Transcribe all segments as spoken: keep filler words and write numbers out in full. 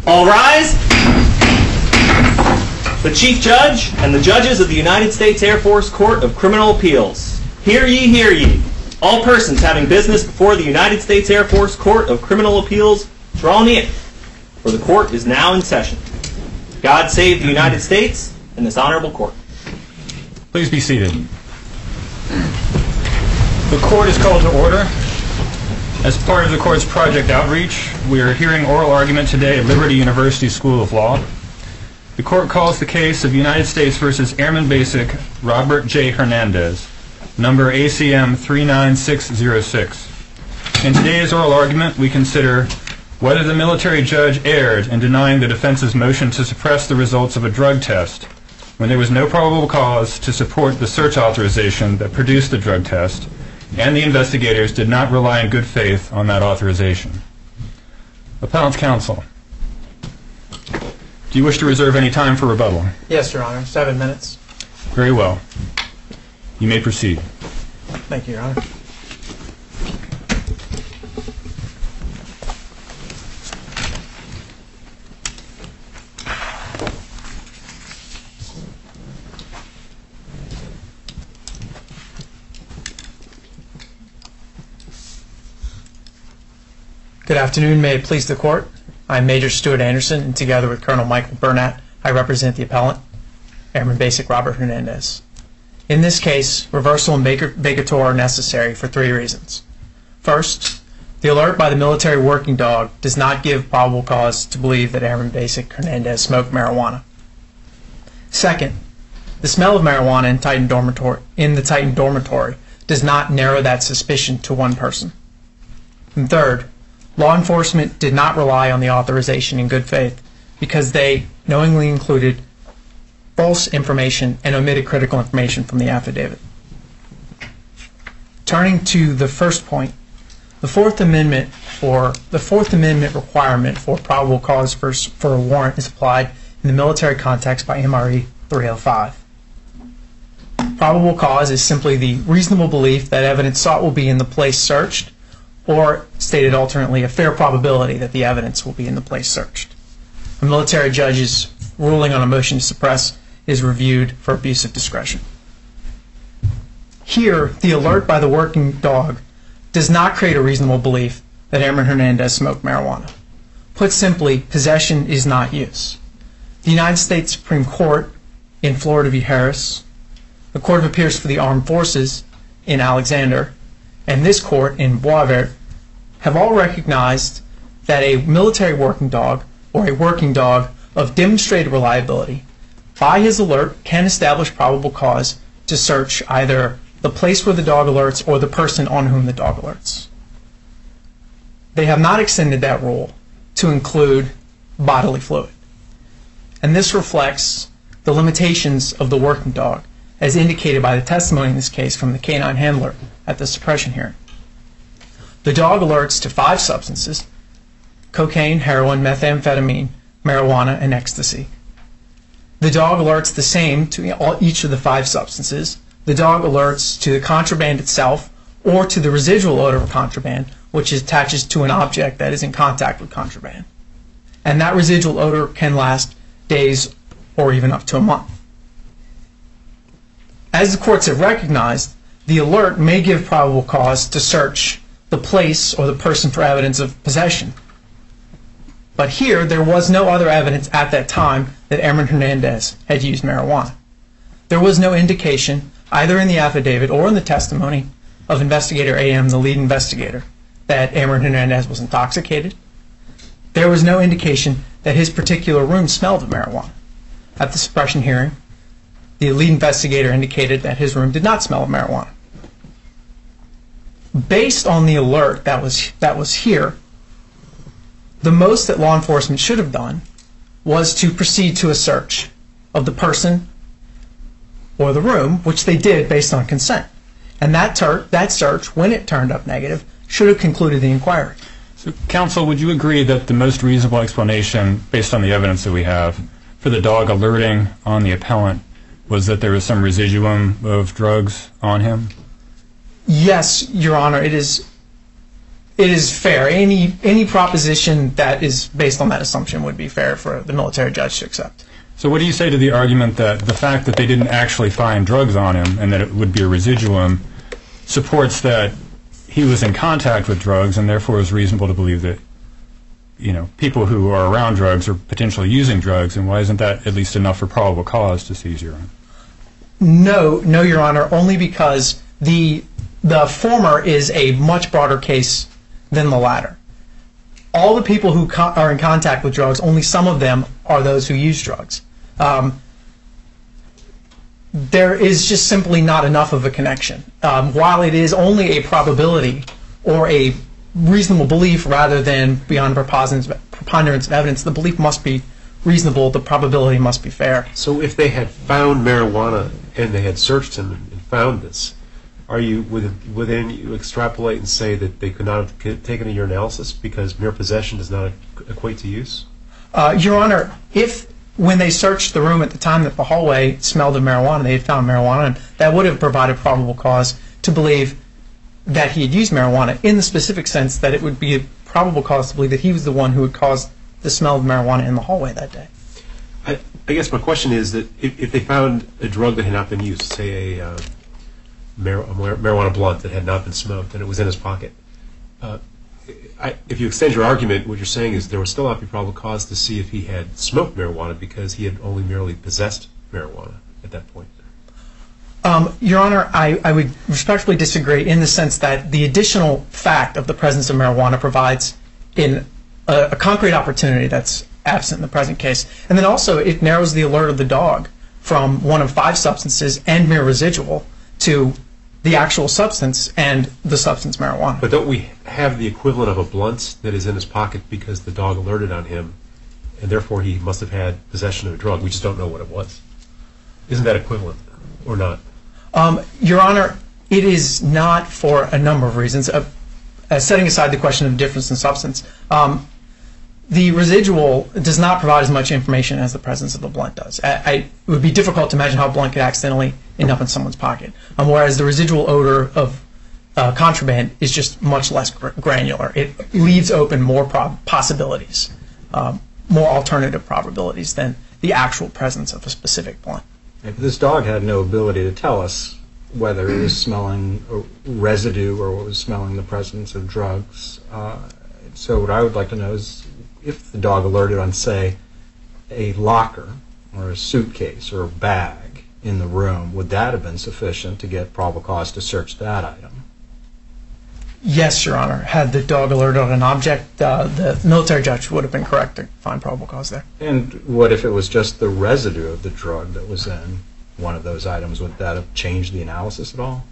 All rise. The Chief Judge and the judges of the United States Air Force Court of Criminal Appeals. Hear ye, hear ye. All persons having business before the United States Air Force Court of Criminal Appeals, draw near, for the court is now in session. God save the United States and this honorable court. Please be seated. The court is called to order. As part of the court's Project Outreach, we are hearing oral argument today at Liberty University School of Law. The court calls the case of United States versus Airman Basic Robert J. Hernandez, number A C M three nine six zero six. In today's oral argument, we consider whether the military judge erred in denying the defense's motion to suppress the results of a drug test when there was no probable cause to support the search authorization that produced the drug test, and the investigators did not rely in good faith on that authorization. Appellant's counsel, do you wish to reserve any time for rebuttal? Yes, Your Honor. Seven minutes. Very well. You may proceed. Thank you, Your Honor. Good afternoon. May it please the court. I'm Major Stuart Anderson, and together with Colonel Michael Burnett, I represent the appellant, Airman Basic Robert Hernandez. In this case, reversal and vacatur are necessary for three reasons. First, the alert by the military working dog does not give probable cause to believe that Airman Basic Hernandez smoked marijuana. Second, the smell of marijuana in, Titan dormitory, in the Titan dormitory does not narrow that suspicion to one person. And third, law enforcement did not rely on the authorization in good faith because they knowingly included false information and omitted critical information from the affidavit. Turning to the first point, the Fourth Amendment for the Fourth Amendment requirement for probable cause for, for a warrant is applied in the military context by M R E three oh five. Probable cause is simply the reasonable belief that evidence sought will be in the place searched, or stated alternately, a fair probability that the evidence will be in the place searched. A military judge's ruling on a motion to suppress is reviewed for abuse of discretion. Here, the alert by the working dog does not create a reasonable belief that Airman Hernandez smoked marijuana. Put simply, possession is not use. The United States Supreme Court in Florida v. Harris, the Court of Appeals for the Armed Forces in Alexander, and this court in Boisvert have all recognized that a military working dog or a working dog of demonstrated reliability by his alert can establish probable cause to search either the place where the dog alerts or the person on whom the dog alerts. They have not extended that rule to include bodily fluid. And this reflects the limitations of the working dog as indicated by the testimony in this case from the canine handler at the suppression hearing. The dog alerts to five substances: cocaine, heroin, methamphetamine, marijuana, and ecstasy. The dog alerts the same to all, each of the five substances. The dog alerts to the contraband itself or to the residual odor of contraband, which attaches to an object that is in contact with contraband. And that residual odor can last days or even up to a month. As the courts have recognized, the alert may give probable cause to search the place or the person for evidence of possession. But here, there was no other evidence at that time that Airman Hernandez had used marijuana. There was no indication, either in the affidavit or in the testimony of Investigator A M, the lead investigator, that Airman Hernandez was intoxicated. There was no indication that his particular room smelled of marijuana. At the suppression hearing, the lead investigator indicated that his room did not smell of marijuana. Based on the alert that was that was here, the most that law enforcement should have done was to proceed to a search of the person or the room, which they did based on consent. And that, ter- that search, when it turned up negative, should have concluded the inquiry. So, counsel, would you agree that the most reasonable explanation, based on the evidence that we have, for the dog alerting on the appellant was that there was some residuum of drugs on him? Yes, Your Honor. It is It is fair. Any any proposition that is based on that assumption would be fair for the military judge to accept. So what do you say to the argument that the fact that they didn't actually find drugs on him and that it would be a residuum supports that he was in contact with drugs and therefore it's reasonable to believe that, you know, people who are around drugs are potentially using drugs, and why isn't that at least enough for probable cause to seize your own? No, no, Your Honor, only because the the former is a much broader case than the latter. All the people who co- are in contact with drugs, only some of them are those who use drugs. Um, there is just simply not enough of a connection. Um, while it is only a probability or a reasonable belief rather than beyond preponderance of evidence, the belief must be reasonable, the probability must be fair. So if they had found marijuana and they had searched him and found this, are you within you extrapolate and say that they could not have taken a urinalysis because mere possession does not equate to use? Uh, Your Honor, if when they searched the room at the time that the hallway smelled of marijuana, they had found marijuana, that would have provided probable cause to believe that he had used marijuana in the specific sense that it would be a probable cause to believe that he was the one who had caused the smell of marijuana in the hallway that day. I, I guess my question is that if, if they found a drug that had not been used, say a, uh, mar- a marijuana blunt that had not been smoked and it was in his pocket, uh, I, if you extend your argument, what you're saying is there would still not be probable cause to see if he had smoked marijuana because he had only merely possessed marijuana at that point. Um, Your Honor, I, I would respectfully disagree in the sense that the additional fact of the presence of marijuana provides in a, a concrete opportunity that's absent in the present case. And then also it narrows the alert of the dog from one of five substances and mere residual to the actual substance and the substance marijuana. But don't we have the equivalent of a blunt that is in his pocket because the dog alerted on him and therefore he must have had possession of a drug? We just don't know what it was. Isn't that equivalent or not? Um, Your Honor, it is not for a number of reasons. Uh, uh, setting aside the question of difference in substance, um, the residual does not provide as much information as the presence of the blunt does. I, I, it would be difficult to imagine how a blunt could accidentally end up in someone's pocket, um, whereas the residual odor of uh, contraband is just much less gr- granular. It leaves open more prob- possibilities, um, more alternative probabilities than the actual presence of a specific blunt. If this dog had no ability to tell us whether it was smelling residue or it was smelling the presence of drugs. Uh, so what I would like to know is if the dog alerted on, say, a locker or a suitcase or a bag in the room, would that have been sufficient to get probable cause to search that item? Yes, Your Honor. Had the dog alerted on an object, uh, the military judge would have been correct to find probable cause there. And what if it was just the residue of the drug that was in one of those items? Would that have changed the analysis at all?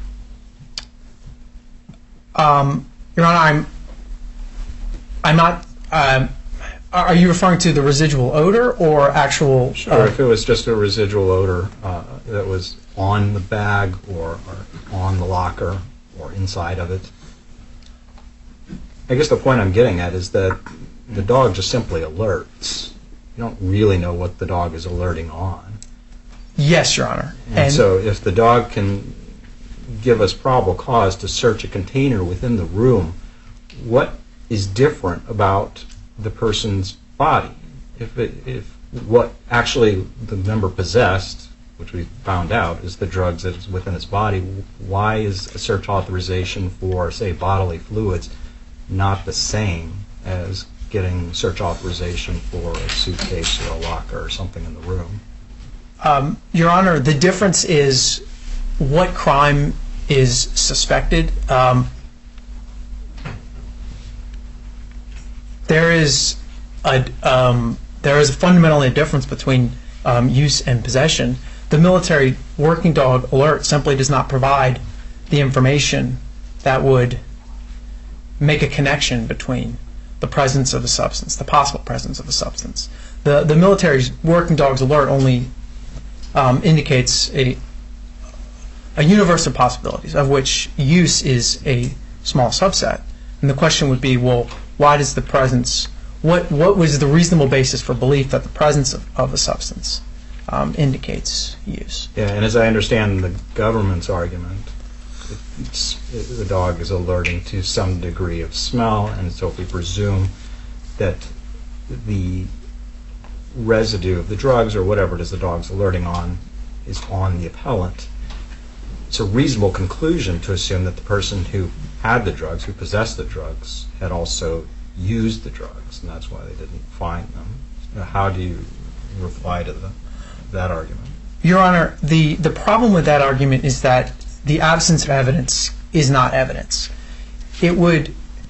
Um, Your Honor, I'm, I'm not. Um, are you referring to the residual odor or actual? Sure. Uh, if it was just a residual odor uh, that was on the bag or, or on the locker or inside of it. I guess the point I'm getting at is that the dog just simply alerts. You don't really know what the dog is alerting on. Yes, Your Honor. And, and so if the dog can give us probable cause to search a container within the room, what is different about the person's body? If, it, if what actually the member possessed, which we found out, is the drugs that is within its body, why is a search authorization for, say, bodily fluids not the same as getting search authorization for a suitcase or a locker or something in the room? Um, Your Honor, the difference is what crime is suspected. Um, there is a um, there is fundamentally a difference between um, use and possession. The military working dog alert simply does not provide the information that would make a connection between the presence of a substance, the possible presence of a substance. The the military's working dog's alert only um, indicates a a universe of possibilities, of which use is a small subset. And the question would be, well, why does the presence, what what was the reasonable basis for belief that the presence of, of a substance um, indicates use? Yeah, and as I understand the government's argument, it it's, the dog is alerting to some degree of smell, and so if we presume that the residue of the drugs or whatever it is the dog's alerting on is on the appellant, it's a reasonable conclusion to assume that the person who had the drugs, who possessed the drugs, had also used the drugs, and that's why they didn't find them. How do you reply to the, that argument? Your Honor, the, the problem with that argument is that the absence of evidence is not evidence. It would,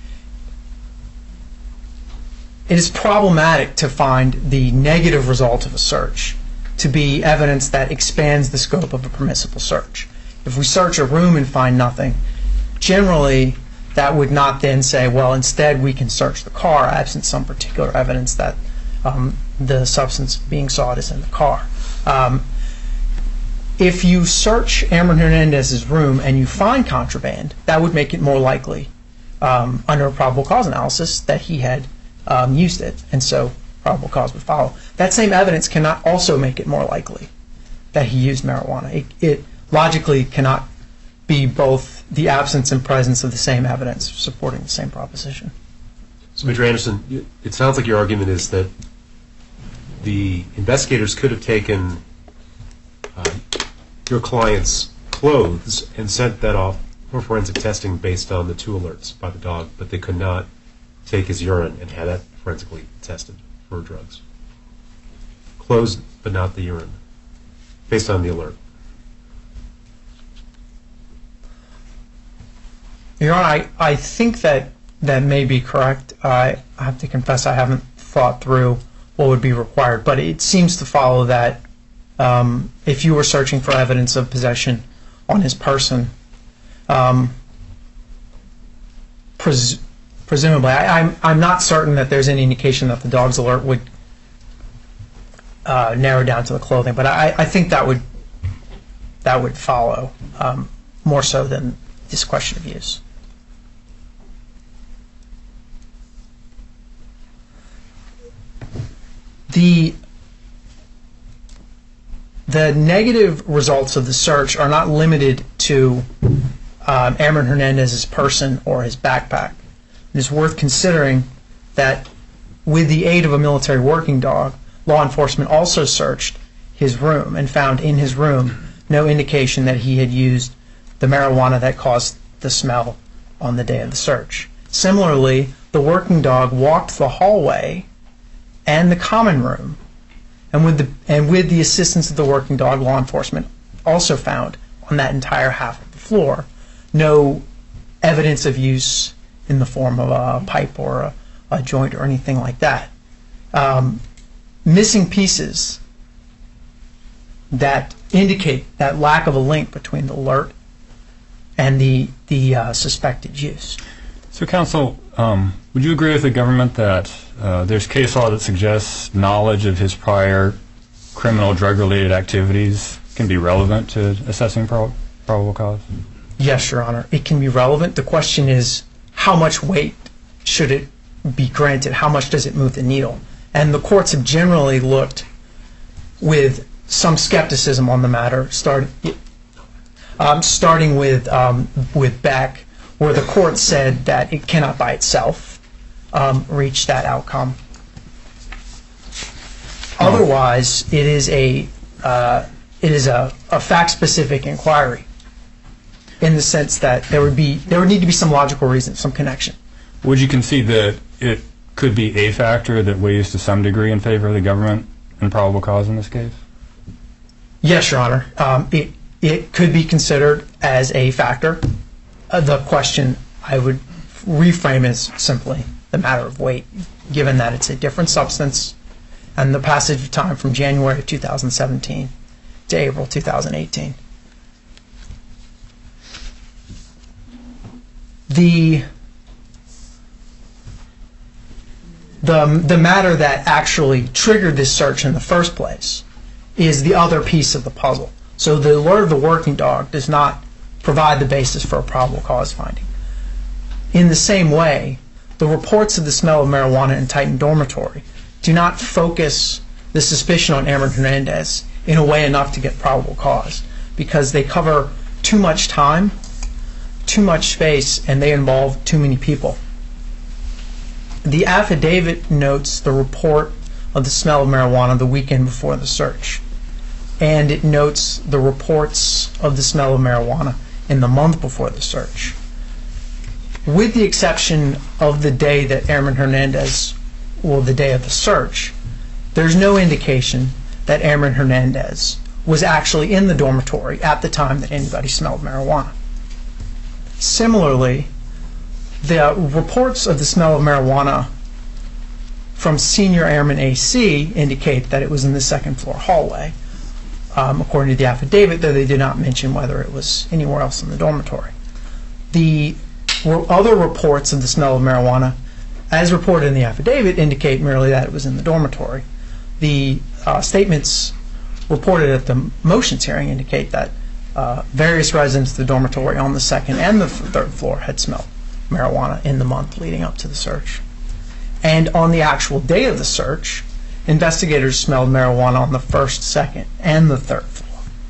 it is problematic to find the negative result of a search to be evidence that expands the scope of a permissible search. If we search a room and find nothing, generally that would not then say, well, instead we can search the car, absent some particular evidence that um, the substance being sought is in the car. Um, if you search Amron Hernandez's room and you find contraband, that would make it more likely, um, under a probable cause analysis, that he had um, used it, and so probable cause would follow. That same evidence cannot also make it more likely that he used marijuana. It, it logically cannot be both the absence and presence of the same evidence supporting the same proposition. So, Mister Anderson, you- it sounds like your argument is that the investigators could have taken uh, your client's clothes and sent that off for forensic testing based on the two alerts by the dog, but they could not take his urine and have that forensically tested for drugs. Clothes, but not the urine, based on the alert. Your Honor, I, I think that that may be correct. I, I have to confess I haven't thought through what would be required, but it seems to follow that um, if you were searching for evidence of possession on his person, um, pres presumably, I, I'm, I'm not certain that there's any indication that the dog's alert would uh, narrow down to the clothing, but I, I think that would that would follow um, more so than this question of use. The the negative results of the search are not limited to um, Amron Hernandez's person or his backpack. It is worth considering that with the aid of a military working dog, law enforcement also searched his room and found in his room no indication that he had used the marijuana that caused the smell on the day of the search. Similarly, the working dog walked the hallway and the common room, and with the and with the assistance of the working dog, law enforcement also found on that entire half of the floor no evidence of use in the form of a pipe or a, a joint or anything like that. Um, missing pieces that indicate that lack of a link between the alert and the the uh, suspected use. So, counsel, um, would you agree with the government that uh, there's case law that suggests knowledge of his prior criminal drug-related activities can be relevant to assessing prob probable cause? Yes, Your Honor. It can be relevant. The question is, how much weight should it be granted? How much does it move the needle? And the courts have generally looked with some skepticism on the matter, start, um, starting with, um, with Beck, where the court said that it cannot by itself um, reach that outcome. Otherwise, it is a uh, it is a, a fact-specific inquiry, in the sense that there would be there would need to be some logical reason, some connection. Would you concede that it could be a factor that weighs to some degree in favor of the government in probable cause in this case? Yes, Your Honor. Um, it it could be considered as a factor. Uh, the question I would reframe is simply the matter of weight, given that it's a different substance and the passage of time from January of two thousand seventeen to April two thousand eighteen. The, the, the matter that actually triggered this search in the first place is the other piece of the puzzle. So the alert of the working dog does not provide the basis for a probable cause finding. In the same way, the reports of the smell of marijuana in Titan Dormitory do not focus the suspicion on Amron Hernandez in a way enough to get probable cause, because they cover too much time too much space and they involve too many people. The affidavit notes the report of the smell of marijuana the weekend before the search, and it notes the reports of the smell of marijuana in the month before the search. With the exception of the day that Airman Hernandez, well, the day of the search, there's no indication that Airman Hernandez was actually in the dormitory at the time that anybody smelled marijuana. Similarly, the reports of the smell of marijuana from Senior Airman A C indicate that it was in the second floor hallway, um, according to the affidavit, though they did not mention whether it was anywhere else in the dormitory. The other reports of the smell of marijuana, as reported in the affidavit, indicate merely that it was in the dormitory. The uh, statements reported at the motions hearing indicate that uh, various residents of the dormitory on the second and the third floor had smelled marijuana in the month leading up to the search. And on the actual day of the search, investigators smelled marijuana on the first, second, and the third floor.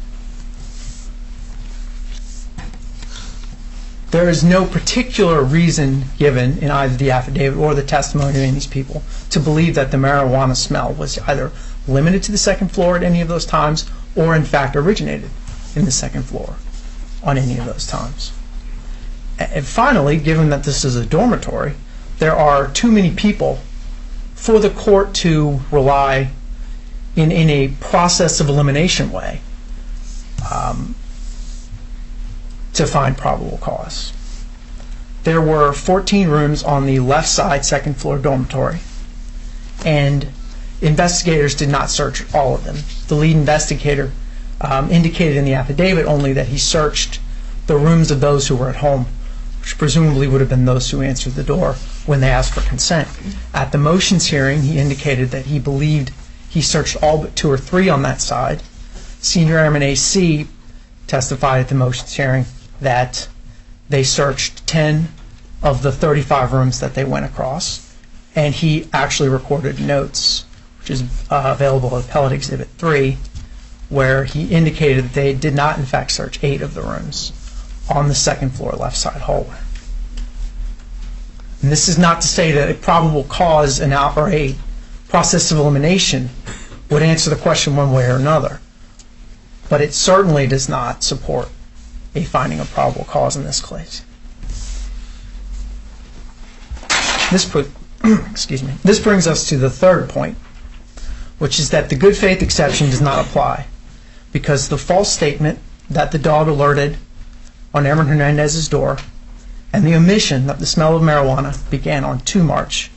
There is no particular reason given in either the affidavit or the testimony of any of these people to believe that the marijuana smell was either limited to the second floor at any of those times or in fact originated in the second floor on any of those times. And finally, given that this is a dormitory, there are too many people for the court to rely in, in a process of elimination way um, to find probable cause. There were fourteen rooms on the left side second floor dormitory, and investigators did not search all of them. The lead investigator um, indicated in the affidavit only that he searched the rooms of those who were at home, which presumably would have been those who answered the door when they asked for consent. At the motions hearing, he indicated that he believed he searched all but two or three on that side. Senior Airman A C testified at the motions hearing that they searched ten of the thirty-five rooms that they went across, and he actually recorded notes, which is uh, available at Appellate Exhibit three, where he indicated that they did not in fact search eight of the rooms on the second floor left side hallway. And this is not to say that a probable cause and or a process of elimination would answer the question one way or another, but it certainly does not support a finding of probable cause in this case. This put, excuse me. This brings us to the third point, which is that the good faith exception does not apply because the false statement that the dog alerted on Airman Hernandez's door and the omission that the smell of marijuana began on the second of March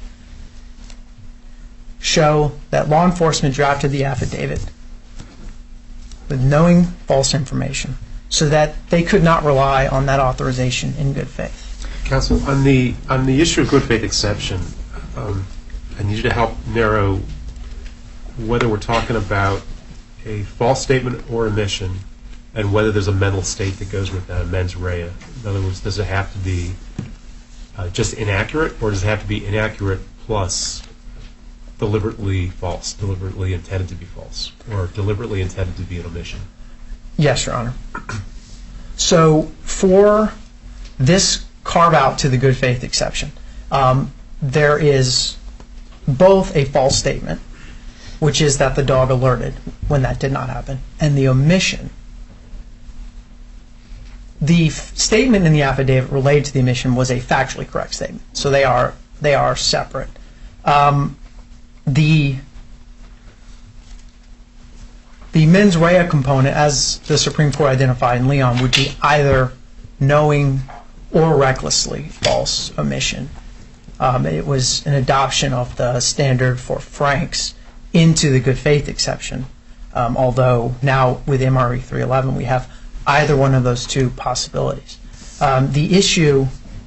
show that law enforcement drafted the affidavit with knowing false information so that they could not rely on that authorization in good faith. Counsel, on the on the issue of good faith exception, um, I need you to help narrow whether we're talking about a false statement or omission and whether there's a mental state that goes with that, a mens rea. In other words, does it have to be uh, just inaccurate, or does it have to be inaccurate plus deliberately false, deliberately intended to be false, or deliberately intended to be an omission? Yes, Your Honor. So for this carve-out to the good faith exception, um, there is both a false statement, which is that the dog alerted when that did not happen, and the omission. The f- statement in the affidavit related to the omission was a factually correct statement, so they are they are separate. Um, the the mens rea component, as the Supreme Court identified in Leon, would be either knowing or recklessly false omission. Um, it was an adoption of the standard for Franks into the good faith exception, um, although now with M R E three eleven we have either one of those two possibilities. Um, the issue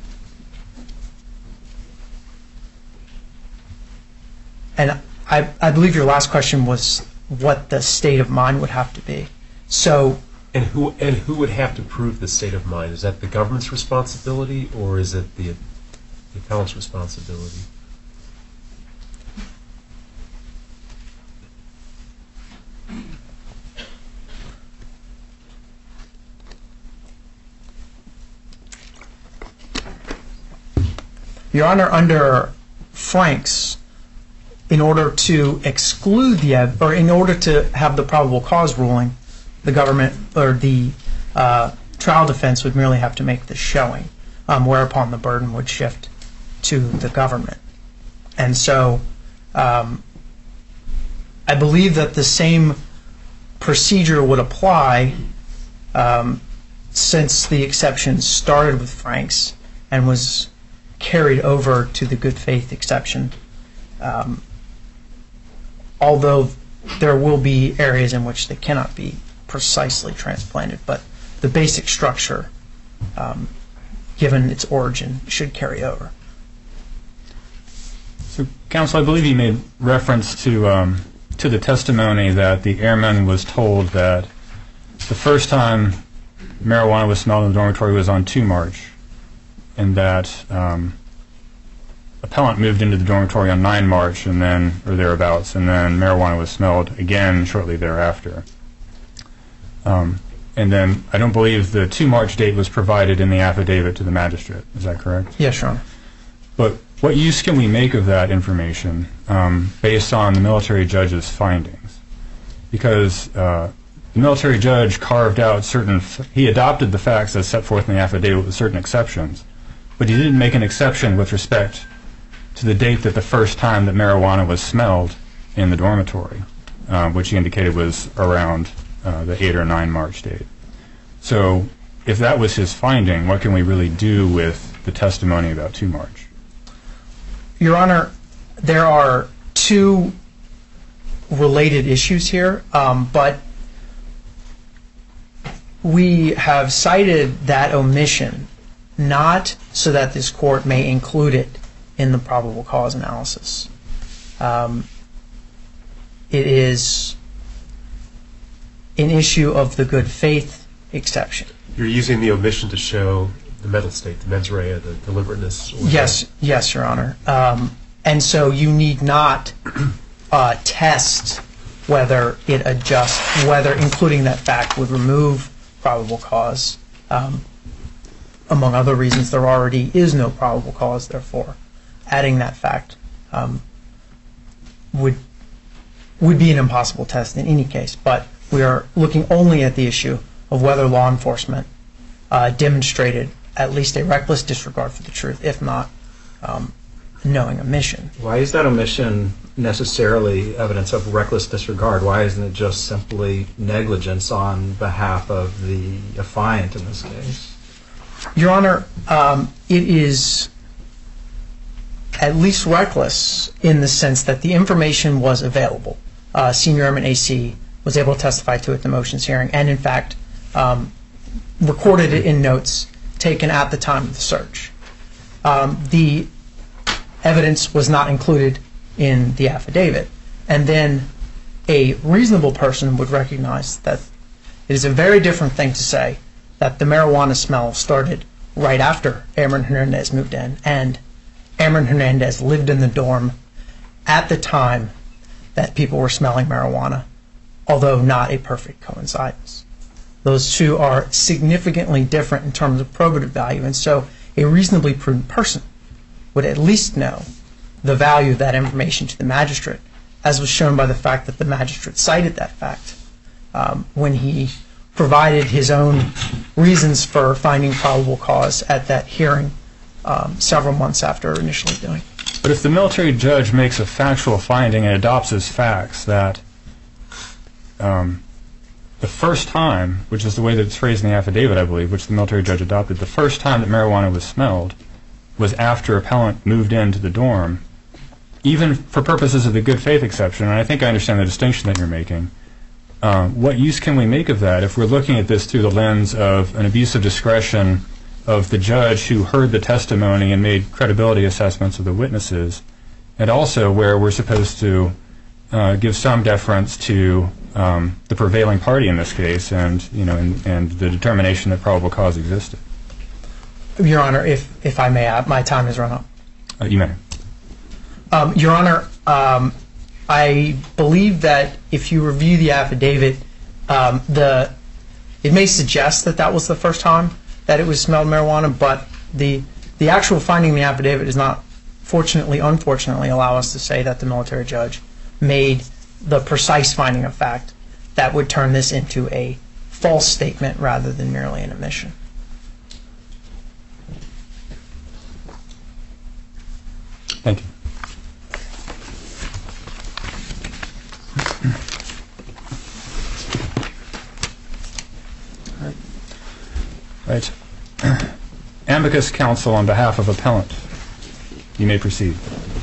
and I, I believe your last question was what the state of mind would have to be. So And who and who would have to prove the state of mind? Is that the government's responsibility, or is it the, the appellant's responsibility? Your Honor, under Franks, in order to exclude the, ev- or in order to have the probable cause ruling, the government or the uh, trial defense would merely have to make the showing, um, whereupon the burden would shift to the government. And so um, I believe that the same procedure would apply um, since the exception started with Franks and was carried over to the good faith exception. Um, although there will be areas in which they cannot be precisely transplanted, but the basic structure, um, given its origin, should carry over. So, counsel, I believe you made reference to um, to the testimony that the airman was told that the first time marijuana was smelled in the dormitory was on two March, and that um, appellant moved into the dormitory on nine March, and then or thereabouts, and then marijuana was smelled again shortly thereafter. Um, and then I don't believe the two March date was provided in the affidavit to the magistrate. Is that correct? Yes, Your Honor. But what use can we make of that information um, based on the military judge's findings? Because uh, the military judge carved out certain, f- he adopted the facts as set forth in the affidavit with certain exceptions, but he didn't make an exception with respect to the date that the first time that marijuana was smelled in the dormitory, uh, which he indicated was around uh, the eight or nine March date. So if that was his finding, what can we really do with the testimony about two March? Your Honor, there are two related issues here, um, but we have cited that omission not so that this court may include it in the probable cause analysis. Um, it is an issue of the good faith exception. You're using the omission to show the mental state, the mens rea, the deliberateness? Or Yes, the... yes, Your Honor. Um, and so you need not uh, test whether it adjusts, whether including that fact would remove probable cause. Um, among other reasons, there already is no probable cause, therefore adding that fact um, would would be an impossible test in any case. But we are looking only at the issue of whether law enforcement uh, demonstrated at least a reckless disregard for the truth, if not um, knowing omission. Why is that omission necessarily evidence of reckless disregard? Why isn't it just simply negligence on behalf of the affiant in this case? Your Honor, um, it is at least reckless in the sense that the information was available. Uh, Senior Airman A C was able to testify to it at the motions hearing, and in fact um, recorded it in notes taken at the time of the search. Um, the evidence was not included in the affidavit, and then a reasonable person would recognize that it is a very different thing to say that the marijuana smell started right after Airman Hernandez moved in, and Airman Hernandez lived in the dorm at the time that people were smelling marijuana, although not a perfect coincidence. Those two are significantly different in terms of probative value, and so a reasonably prudent person would at least know the value of that information to the magistrate, as was shown by the fact that the magistrate cited that fact um, when he provided his own reasons for finding probable cause at that hearing um, several months after initially doing. But if the military judge makes a factual finding and adopts as facts that um, the first time, which is the way that it's phrased in the affidavit, I believe, which the military judge adopted, the first time that marijuana was smelled was after appellant moved into the dorm, even for purposes of the good faith exception, and I think I understand the distinction that you're making, uh, what use can we make of that if we're looking at this through the lens of an abuse of discretion of the judge who heard the testimony and made credibility assessments of the witnesses, and also where we're supposed to uh, give some deference to um, the prevailing party in this case, and you know, and, and the determination that probable cause existed? Your Honor, if if I may, I, my time has run up. Uh, you may. Um, Your Honor, um, I believe that if you review the affidavit, um, the it may suggest that that was the first time that it was smelled marijuana, but the The actual finding in the affidavit does not, fortunately, unfortunately, allow us to say that the military judge made the precise finding of fact that would turn this into a false statement rather than merely an admission. Thank you. Right. Amicus counsel on behalf of appellant. You may proceed.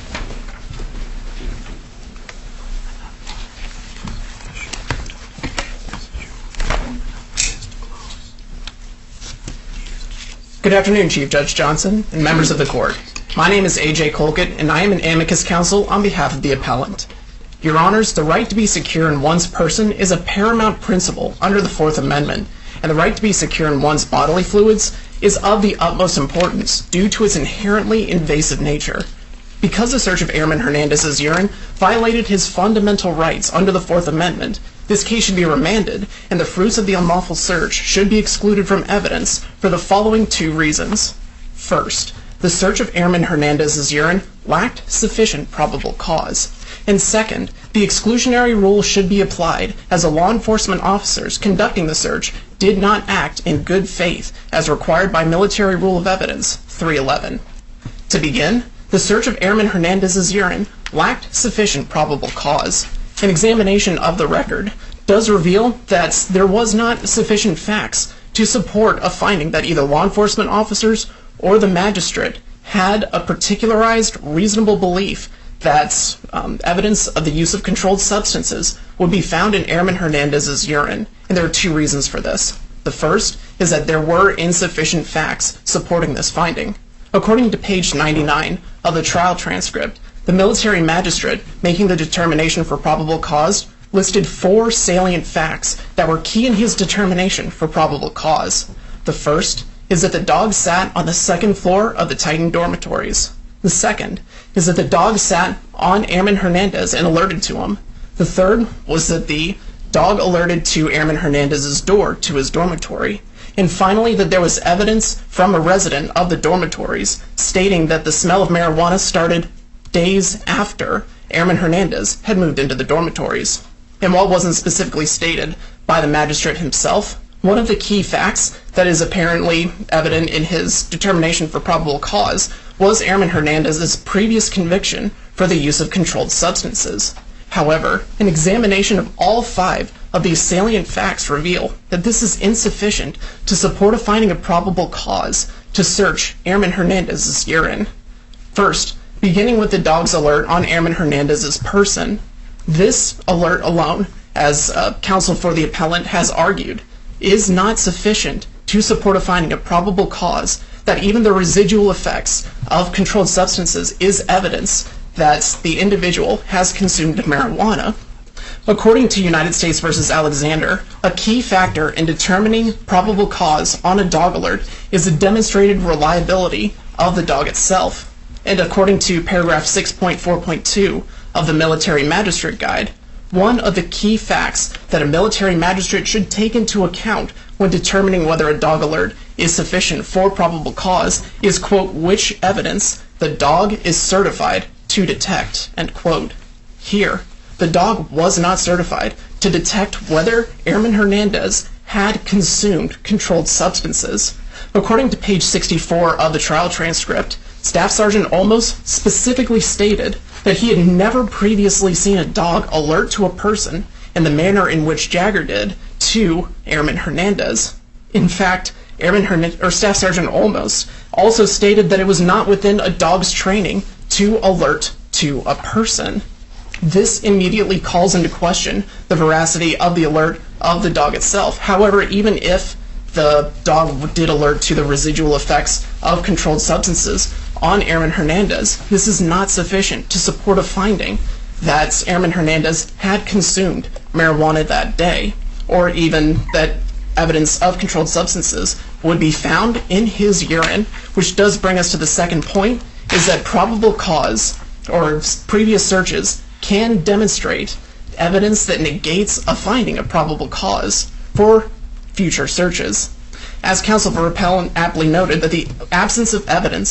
Good afternoon, Chief Judge Johnson and members of the court. My name is A J Colquitt, and I am an amicus counsel on behalf of the appellant. Your Honors, the right to be secure in one's person is a paramount principle under the Fourth Amendment, and the right to be secure in one's bodily fluids is of the utmost importance due to its inherently invasive nature. Because the search of Airman Hernandez's urine violated his fundamental rights under the Fourth Amendment, this case should be remanded, and the fruits of the unlawful search should be excluded from evidence for the following two reasons. First, the search of Airman Hernandez's urine lacked sufficient probable cause. And second, the exclusionary rule should be applied as the law enforcement officers conducting the search did not act in good faith as required by Military Rule of Evidence three eleven. To begin, the search of Airman Hernandez's urine lacked sufficient probable cause. An examination of the record does reveal that there was not sufficient facts to support a finding that either law enforcement officers or the magistrate had a particularized, reasonable belief that um, evidence of the use of controlled substances would be found in Airman Hernandez's urine. And there are two reasons for this. The first is that there were insufficient facts supporting this finding. According to page ninety-nine of the trial transcript, the military magistrate making the determination for probable cause listed four salient facts that were key in his determination for probable cause. The first is that the dog sat on the second floor of the Titan dormitories. The second is that the dog sat on Airman Hernandez and alerted to him. The third was that the dog alerted to Airman Hernandez's door to his dormitory. And finally, that there was evidence from a resident of the dormitories stating that the smell of marijuana started days after Airman Hernandez had moved into the dormitories. And while it wasn't specifically stated by the magistrate himself, one of the key facts that is apparently evident in his determination for probable cause was Airman Hernandez's previous conviction for the use of controlled substances. However, an examination of all five of these salient facts reveal that this is insufficient to support a finding of probable cause to search Airman Hernandez's urine. First, beginning with the dog's alert on Airman Hernandez's person, this alert alone, as uh, counsel for the appellant has argued, is not sufficient to support a finding of probable cause that even the residual effects of controlled substances is evidence that the individual has consumed marijuana. According to United States versus Alexander, a key factor in determining probable cause on a dog alert is the demonstrated reliability of the dog itself. And according to paragraph six point four point two of the Military Magistrate Guide, one of the key facts that a military magistrate should take into account when determining whether a dog alert is sufficient for probable cause is, quote, which evidence the dog is certified to detect, end quote. Here, the dog was not certified to detect whether Airman Hernandez had consumed controlled substances. According to page sixty-four of the trial transcript, Staff Sergeant Olmos specifically stated that he had never previously seen a dog alert to a person in the manner in which Jagger did to Airman Hernandez. In fact, Airman Hernandez, or Staff Sergeant Olmos also stated that it was not within a dog's training to alert to a person. This immediately calls into question the veracity of the alert of the dog itself. However, even if the dog did alert to the residual effects of controlled substances on Airman Hernandez, this is not sufficient to support a finding that Airman Hernandez had consumed marijuana that day, or even that evidence of controlled substances would be found in his urine, which does bring us to the second point, is that probable cause or previous searches can demonstrate evidence that negates a finding of probable cause for future searches. As counsel for appellant aptly noted, that the absence of evidence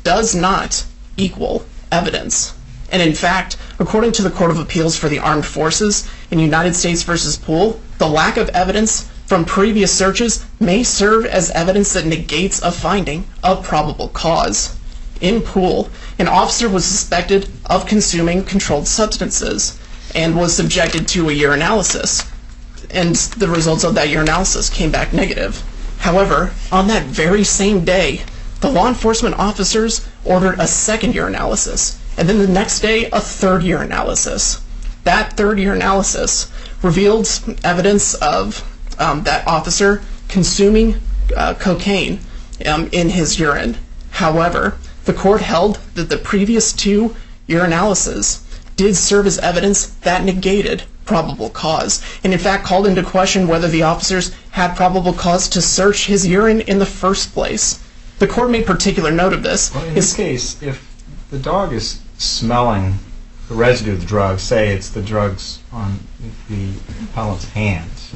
does not equal evidence. And in fact, according to the Court of Appeals for the Armed Forces in United States versus Poole, the lack of evidence from previous searches may serve as evidence that negates a finding of probable cause. In Poole, an officer was suspected of consuming controlled substances and was subjected to a urinalysis, and the results of that urinalysis came back negative. However, on that very same day, the law enforcement officers ordered a second urinalysis, and then the next day, a third urinalysis. That third urinalysis revealed evidence of um, that officer consuming uh, cocaine um, in his urine. However, the court held that the previous two urinalyses did serve as evidence that negated probable cause, and in fact called into question whether the officers had probable cause to search his urine in the first place. The court made particular note of this. Well, in this case, if the dog is smelling the residue of the drugs, say it's the drugs on the appellant's hands,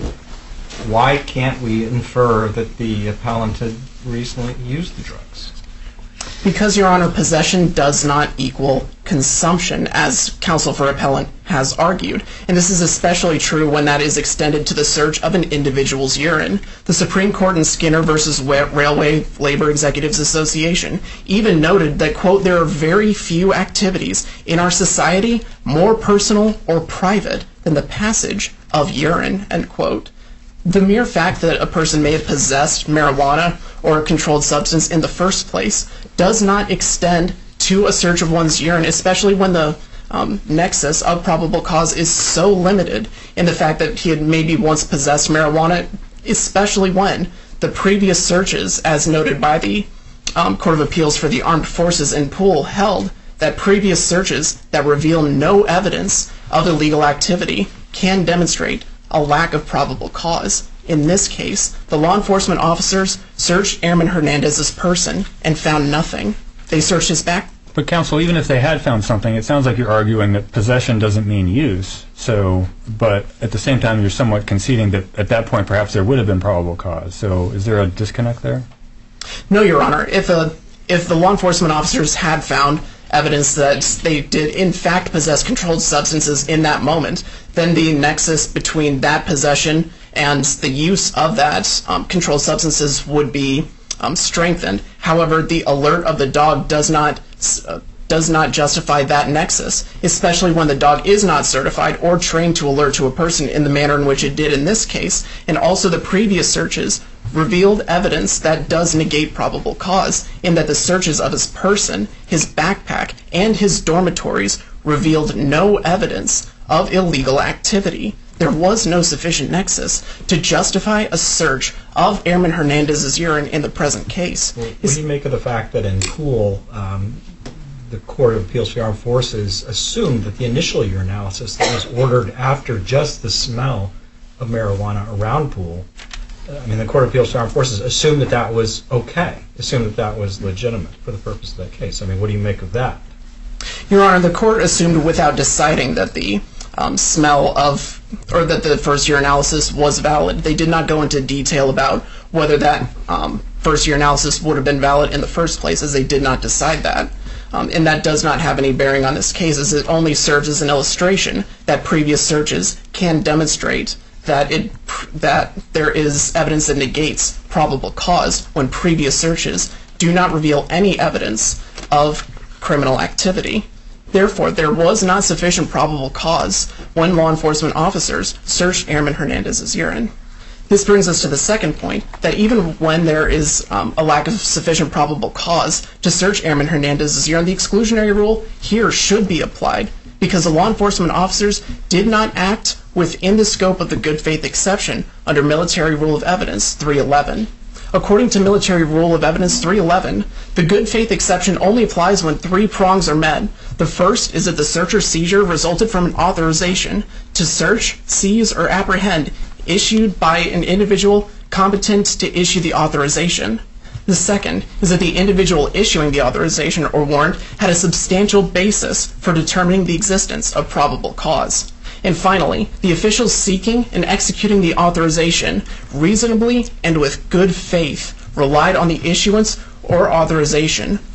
why can't we infer that the appellant had recently used the drugs? Because, Your Honor, possession does not equal consumption, as counsel for appellant has argued. And this is especially true when that is extended to the search of an individual's urine. The Supreme Court in Skinner versus Railway Labor Executives Association even noted that, quote, there are very few activities in our society more personal or private than the passage of urine, end quote. The mere fact that a person may have possessed marijuana or a controlled substance in the first place does not extend to a search of one's urine, especially when the um, nexus of probable cause is so limited in the fact that he had maybe once possessed marijuana, especially when the previous searches, as noted by the um, Court of Appeals for the Armed Forces in Poole, held that previous searches that reveal no evidence of illegal activity can demonstrate a lack of probable cause. In this case, the law enforcement officers searched Airman Hernandez's person and found nothing. They searched his back. But counsel, even if they had found something, it sounds like you're arguing that possession doesn't mean use. So, but at the same time, you're somewhat conceding that at that point, perhaps there would have been probable cause. So, is there a disconnect there? No, Your Honor. If a if the law enforcement officers had found evidence that they did in fact possess controlled substances in that moment, then the nexus between that possession and the use of that um, controlled substances would be um, strengthened. However, the alert of the dog does not uh, does not justify that nexus, especially when the dog is not certified or trained to alert to a person in the manner in which it did in this case. And also the previous searches revealed evidence that does negate probable cause, in that the searches of his person, his backpack, and his dormitories revealed no evidence of illegal activity. There was no sufficient nexus to justify a search of Airman Hernandez's urine in the present case. Well, what do you make of the fact that in Poole, um, the Court of Appeals for the Armed Forces assumed that the initial urinalysis that was ordered after just the smell of marijuana around Poole, I mean, the Court of Appeals for the Armed Forces assumed that that was okay, assumed that that was legitimate for the purpose of that case. I mean, what do you make of that? Your Honor, the court assumed without deciding that the um, smell of, or that the first urinalysis was valid. They did not go into detail about whether that um, first urinalysis would have been valid in the first place, as they did not decide that. Um, and that does not have any bearing on this case, as it only serves as an illustration that previous searches can demonstrate that it that there is evidence that negates probable cause when previous searches do not reveal any evidence of criminal activity. Therefore, there was not sufficient probable cause when law enforcement officers searched Airman Hernandez's urine. This brings us to the second point, that even when there is um, a lack of sufficient probable cause to search Airman Hernandez's urine, the exclusionary rule here should be applied, because the law enforcement officers did not act within the scope of the good faith exception under Military Rule of Evidence three eleven. According to Military Rule of Evidence three eleven, the good faith exception only applies when three prongs are met. The first is that the search or seizure resulted from an authorization to search, seize, or apprehend issued by an individual competent to issue the authorization. The second is that the individual issuing the authorization or warrant had a substantial basis for determining the existence of probable cause. And finally, the officials seeking and executing the authorization reasonably and with good faith relied on the issuance or authorization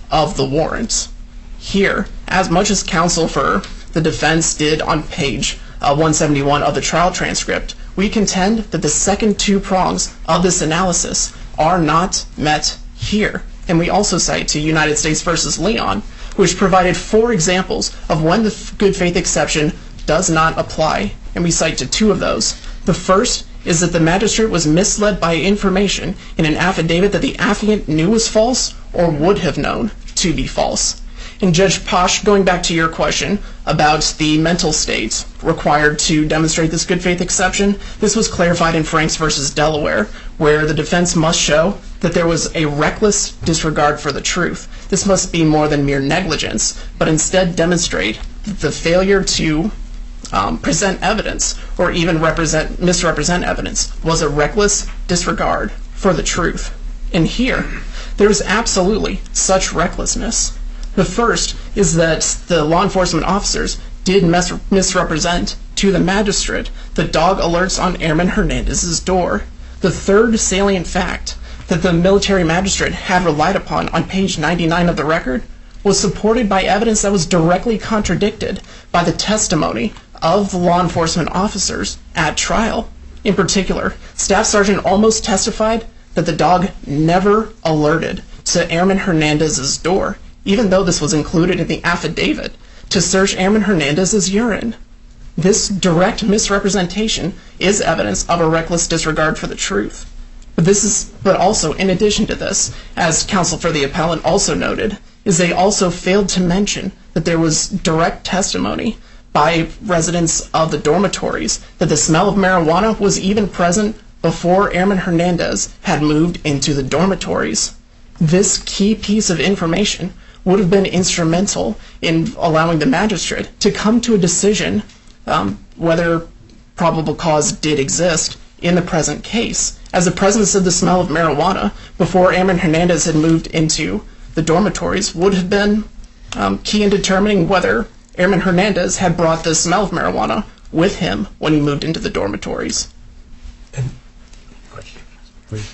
of the warrant. Here, as much as counsel for the defense did on page uh, one seventy-one of the trial transcript, we contend that the second two prongs of this analysis are not met here. And we also cite to United States versus Leon, which provided four examples of when the good faith exception does not apply. And we cite to two of those. The first is that the magistrate was misled by information in an affidavit that the affiant knew was false or would have known to be false. And Judge Posh, going back to your question about the mental state required to demonstrate this good faith exception, this was clarified in Franks versus Delaware, where the defense must show that there was a reckless disregard for the truth. This must be more than mere negligence, but instead demonstrate the failure to um, present evidence or even represent, misrepresent evidence was a reckless disregard for the truth. And here, there is absolutely such recklessness. The first is that the law enforcement officers did mis- misrepresent to the magistrate the dog alerts on Airman Hernandez's door. The third salient fact that the military magistrate had relied upon on page ninety-nine of the record was supported by evidence that was directly contradicted by the testimony of the law enforcement officers at trial. In particular, Staff Sergeant Olmos testified that the dog never alerted to Airman Hernandez's door, even though this was included in the affidavit, to search Airman Hernandez's urine. This direct misrepresentation is evidence of a reckless disregard for the truth. But this is, but also, in addition to this, as counsel for the appellant also noted, is they also failed to mention that there was direct testimony by residents of the dormitories that the smell of marijuana was even present before Airman Hernandez had moved into the dormitories. This key piece of information would have been instrumental in allowing the magistrate to come to a decision um, whether probable cause did exist in the present case, as the presence of the smell of marijuana before Airman Hernandez had moved into the dormitories would have been um, key in determining whether Airman Hernandez had brought the smell of marijuana with him when he moved into the dormitories. And, question, please.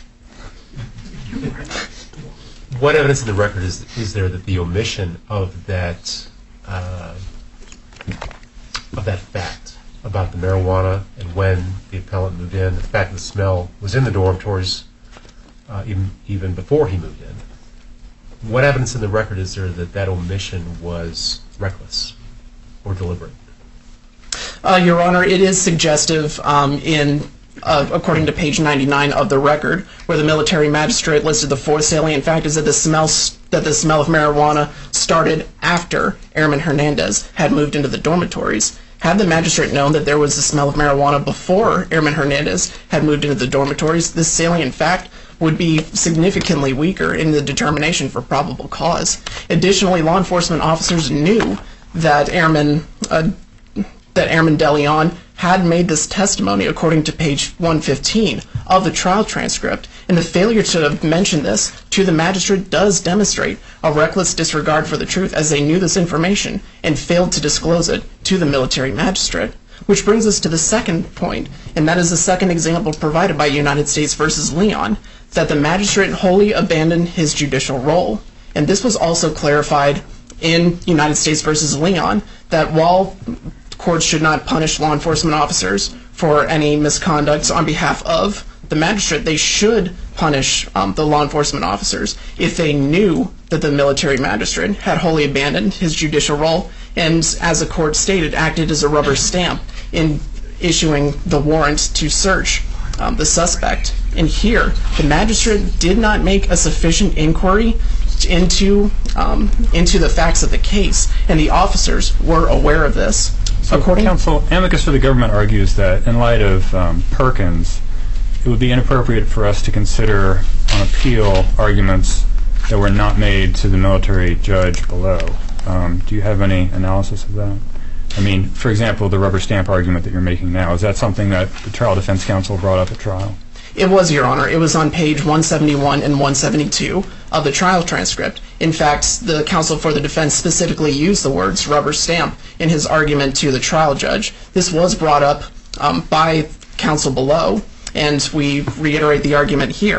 What evidence in the record is is there that the omission of that uh, of that fact about the marijuana and when the appellant moved in, the fact that the smell was in the dormitories uh, even even before he moved in? What evidence in the record is there that that omission was reckless or deliberate? Uh, Your Honor, it is suggestive um, in. Uh, according to page ninety-nine of the record, where the military magistrate listed the fourth salient fact is that the smell that the smell of marijuana started after Airman Hernandez had moved into the dormitories. Had the magistrate known that there was the smell of marijuana before Airman Hernandez had moved into the dormitories, this salient fact would be significantly weaker in the determination for probable cause. Additionally, law enforcement officers knew that Airman uh, that Airman DeLeon had made this testimony according to page one fifteen of the trial transcript, and the failure to mention this to the magistrate does demonstrate a reckless disregard for the truth, as they knew this information and failed to disclose it to the military magistrate. Which brings us to the second point, and that is the second example provided by United States versus Leon, that the magistrate wholly abandoned his judicial role. And this was also clarified in United States versus Leon, that while courts should not punish law enforcement officers for any misconduct on behalf of the magistrate, they should punish um, the law enforcement officers if they knew that the military magistrate had wholly abandoned his judicial role and, as the court stated, acted as a rubber stamp in issuing the warrant to search um, the suspect. And here, the magistrate did not make a sufficient inquiry into um, into the facts of the case, and the officers were aware of this. So, According counsel, amicus for the government argues that in light of um, Perkins, it would be inappropriate for us to consider on appeal arguments that were not made to the military judge below. Um, do you have any analysis of that? I mean, for example, the rubber stamp argument that you're making now, is that something that the trial defense counsel brought up at trial? It was, Your Honor. It was on page one seventy-one and one seventy-two of the trial transcript. In fact, the counsel for the defense specifically used the words rubber stamp in his argument to the trial judge. This was brought up um, by counsel below, and we reiterate the argument here.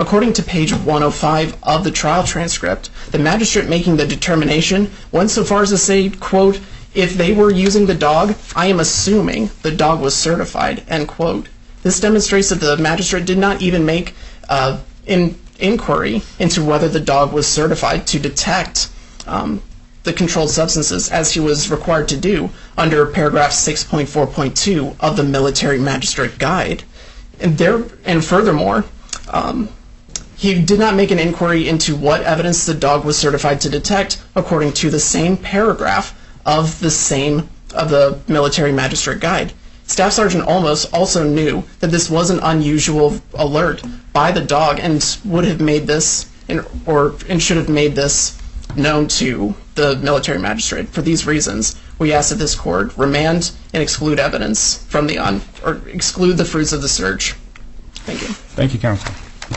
According to page one oh five of the trial transcript, the magistrate making the determination went so far as to say, quote, "If they were using the dog, I am assuming the dog was certified," end quote. This demonstrates that the magistrate did not even make uh, in inquiry into whether the dog was certified to detect um, the controlled substances, as he was required to do under paragraph six point four point two of the Military Magistrate Guide. And there, and furthermore, um, he did not make an inquiry into what evidence the dog was certified to detect, according to the same paragraph of the same of the Military Magistrate Guide. Staff Sergeant Olmos also knew that this was an unusual alert by the dog and would have made this, in, or and should have made this known to the military magistrate. For these reasons, we ask that this court remand and exclude evidence from the on, or exclude the fruits of the search. Thank you. Thank you, counsel.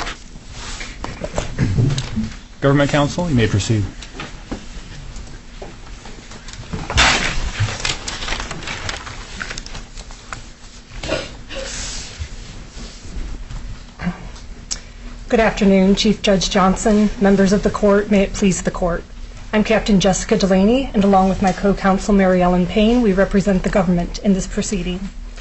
Government counsel, you may proceed. Good afternoon, Chief Judge Johnson, members of the court, may it please the court. I'm Captain Jessica Delaney, and along with my co-counsel Mary Ellen Payne, we represent the government in this proceeding.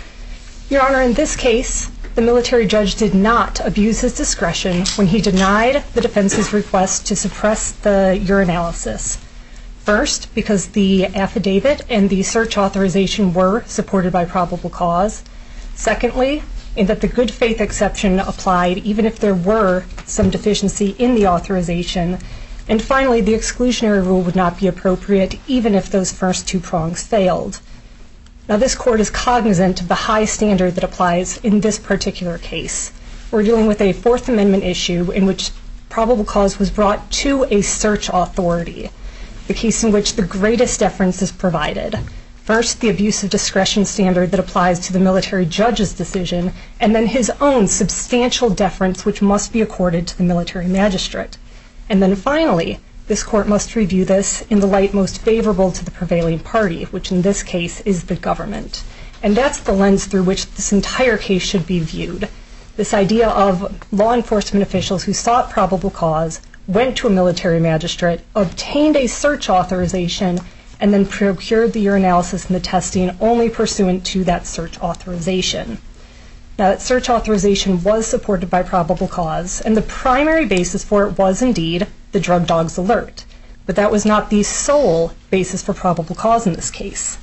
Your Honor, in this case, the military judge did not abuse his discretion when he denied the defense's request to suppress the urinalysis. First, because the affidavit and the search authorization were supported by probable cause. Secondly, in that the good faith exception applied even if there were some deficiency in the authorization. And finally, the exclusionary rule would not be appropriate even if those first two prongs failed. Now, this court is cognizant of the high standard that applies in this particular case. We're dealing with a Fourth Amendment issue in which probable cause was brought to a search authority, the case in which the greatest deference is provided. First, the abuse of discretion standard that applies to the military judge's decision, and then his own substantial deference which must be accorded to the military magistrate. And then finally, this court must review this in the light most favorable to the prevailing party, which in this case is the government. And that's the lens through which this entire case should be viewed. This idea of law enforcement officials who sought probable cause, went to a military magistrate, obtained a search authorization, and then procured the urinalysis and the testing only pursuant to that search authorization. Now, that search authorization was supported by probable cause, and the primary basis for it was indeed the drug dog's alert. But that was not the sole basis for probable cause in this case.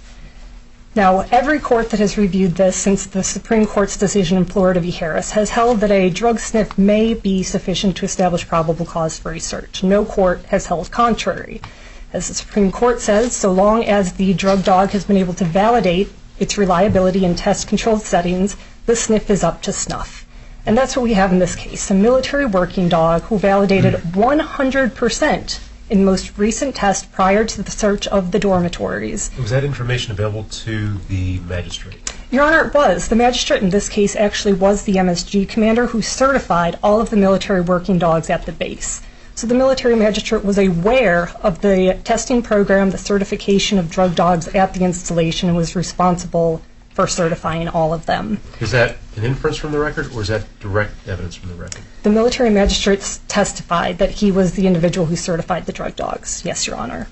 Now, every court that has reviewed this since the Supreme Court's decision in Florida v. Harris has held that a drug sniff may be sufficient to establish probable cause for a search. No court has held contrary. As the Supreme Court says, so long as the drug dog has been able to validate its reliability in test-controlled settings, the sniff is up to snuff. And that's what we have in this case, a military working dog who validated one hundred percent in most recent test prior to the search of the dormitories. Was that information available to the magistrate? Your Honor, it was. The magistrate in this case actually was the M S G commander who certified all of the military working dogs at the base. So the military magistrate was aware of the testing program, the certification of drug dogs at the installation, and was responsible for certifying all of them. Is that an inference from the record, or is that direct evidence from the record? The military magistrate testified that he was the individual who certified the drug dogs. Yes, Your Honor.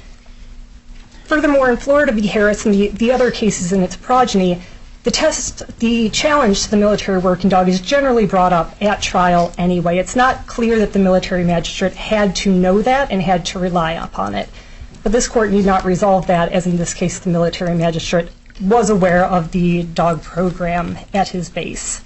Furthermore, in Florida v. Harris and the, the other cases in its progeny, the test, the challenge to the military working dog is generally brought up at trial anyway. It's not clear that the military magistrate had to know that and had to rely upon it. But this court need not resolve that, as in this case the military magistrate was aware of the dog program at his base.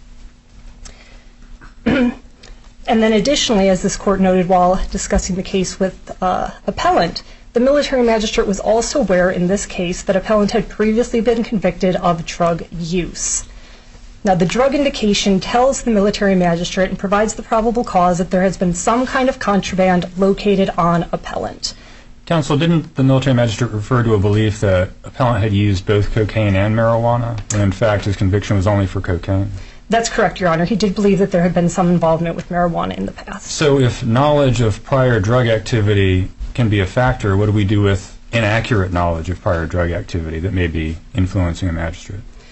And then additionally, as this court noted while discussing the case with uh, appellant, the military magistrate was also aware in this case that appellant had previously been convicted of drug use. Now, the drug indication tells the military magistrate and provides the probable cause that there has been some kind of contraband located on appellant. Counsel, didn't the military magistrate refer to a belief that appellant had used both cocaine and marijuana, when in fact his conviction was only for cocaine? That's correct, Your Honor. He did believe that there had been some involvement with marijuana in the past. So if knowledge of prior drug activity can be a factor, what do we do with inaccurate knowledge of prior drug activity that may be influencing a magistrate?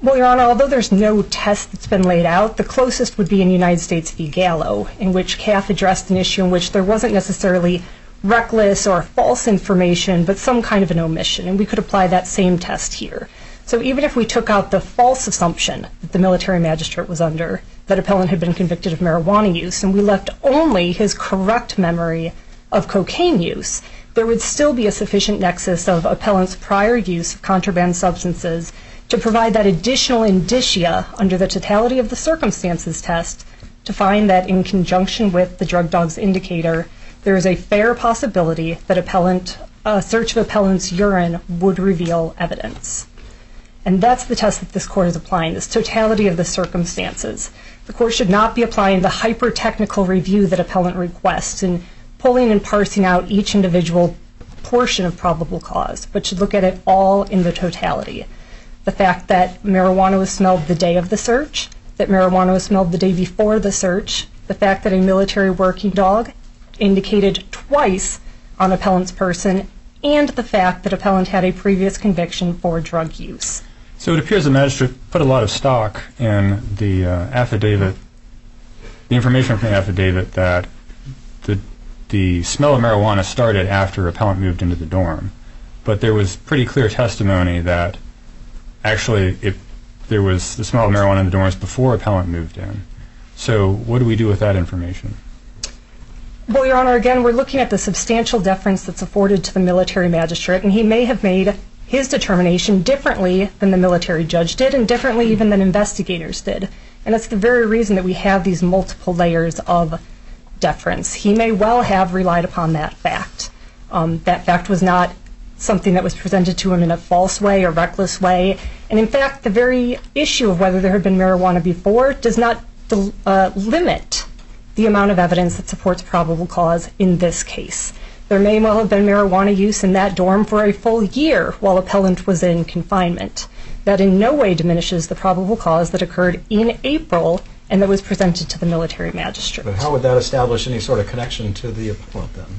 Well, Your Honor, although there's no test that's been laid out, the closest would be in United States v. Gallo, in which C A F addressed an issue in which there wasn't necessarily reckless or false information, but some kind of an omission, and we could apply that same test here. So even if we took out the false assumption that the military magistrate was under, that appellant had been convicted of marijuana use, and we left only his correct memory of cocaine use, there would still be a sufficient nexus of appellant's prior use of contraband substances to provide that additional indicia under the totality of the circumstances test to find that in conjunction with the drug dog's indicator, there is a fair possibility that appellant, a search of appellant's urine would reveal evidence. And that's the test that this court is applying, this totality of the circumstances. The court should not be applying the hyper-technical review that appellant requests and pulling and parsing out each individual portion of probable cause, but should look at it all in the totality. The fact that marijuana was smelled the day of the search, that marijuana was smelled the day before the search, the fact that a military working dog indicated twice on appellant's person, and the fact that appellant had a previous conviction for drug use. So it appears the magistrate put a lot of stock in the uh, affidavit, the information from the affidavit that the the smell of marijuana started after appellant moved into the dorm. But there was pretty clear testimony that actually it, there was the smell of marijuana in the dorms before appellant moved in. So what do we do with that information? Well, Your Honor, again, we're looking at the substantial deference that's afforded to the military magistrate, and he may have made his determination differently than the military judge did, and differently even than investigators did. And that's the very reason that we have these multiple layers of deference. He may well have relied upon that fact. Um, that fact was not something that was presented to him in a false way or reckless way. And in fact, the very issue of whether there had been marijuana before does not uh, limit the amount of evidence that supports probable cause in this case. There may well have been marijuana use in that dorm for a full year while appellant was in confinement. That in no way diminishes the probable cause that occurred in April and that was presented to the military magistrate. But how would that establish any sort of connection to the appellant then?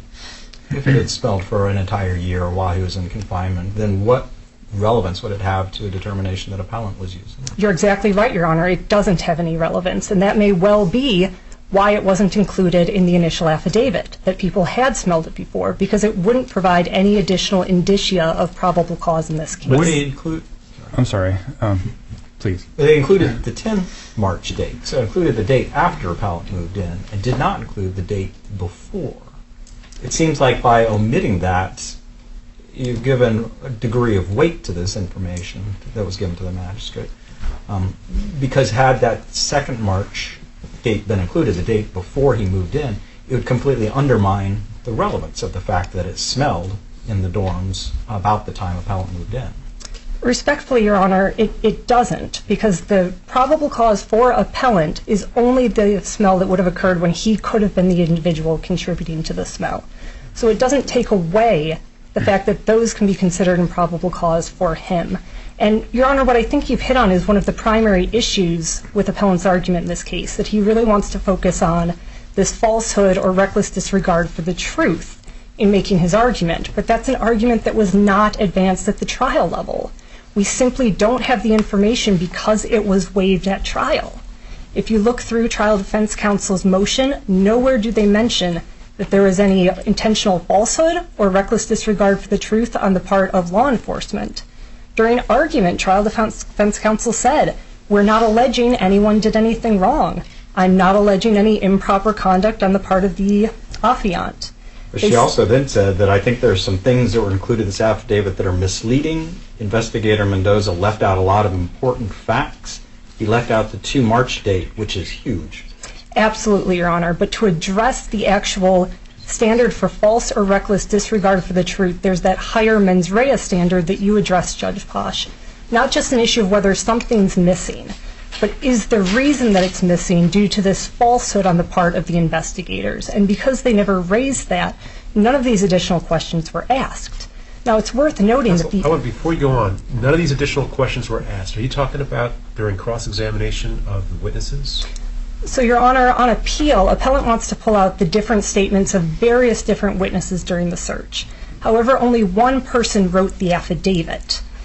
If it had smelled for an entire year while he was in confinement, then what relevance would it have to a determination that appellant was using? You're exactly right, Your Honor. It doesn't have any relevance, and that may well be why it wasn't included in the initial affidavit, that people had smelled it before, because it wouldn't provide any additional indicia of probable cause in this case. Would it include? I'm sorry. Um, please. They included the tenth March date, so it included the date after appellant moved in, and did not include the date before. It seems like by omitting that, you've given a degree of weight to this information that was given to the magistrate. Um, because had that second March date been included, the date before he moved in, it would completely undermine the relevance of the fact that it smelled in the dorms about the time appellant moved in. Respectfully, Your Honor, it, it doesn't, because the probable cause for appellant is only the smell that would have occurred when he could have been the individual contributing to the smell. So it doesn't take away the fact that those can be considered improbable cause for him. And, Your Honor, what I think you've hit on is one of the primary issues with appellant's argument in this case, that he really wants to focus on this falsehood or reckless disregard for the truth in making his argument. But that's an argument that was not advanced at the trial level. We simply don't have the information because it was waived at trial. If you look through trial defense counsel's motion, nowhere do they mention that there is any intentional falsehood or reckless disregard for the truth on the part of law enforcement. During argument, trial defense counsel said, "We're not alleging anyone did anything wrong. I'm not alleging any improper conduct on the part of the affiant." But she also then said that I think there are some things that were included in this affidavit that are misleading. Investigator Mendoza left out a lot of important facts. He left out the two March date, which is huge. Absolutely, Your Honor. But to address the actual standard for false or reckless disregard for the truth, there's that higher mens rea standard that you addressed, Judge Posh. Not just an issue of whether something's missing, but is the reason that it's missing due to this falsehood on the part of the investigators? And because they never raised that, none of these additional questions were asked. Now, it's worth noting that the... I want, before you go on, none of these additional questions were asked. Are you talking about during cross-examination of the witnesses? So, Your Honor, on appeal, appellant wants to pull out the different statements of various different witnesses during the search. However, only one person wrote the affidavit.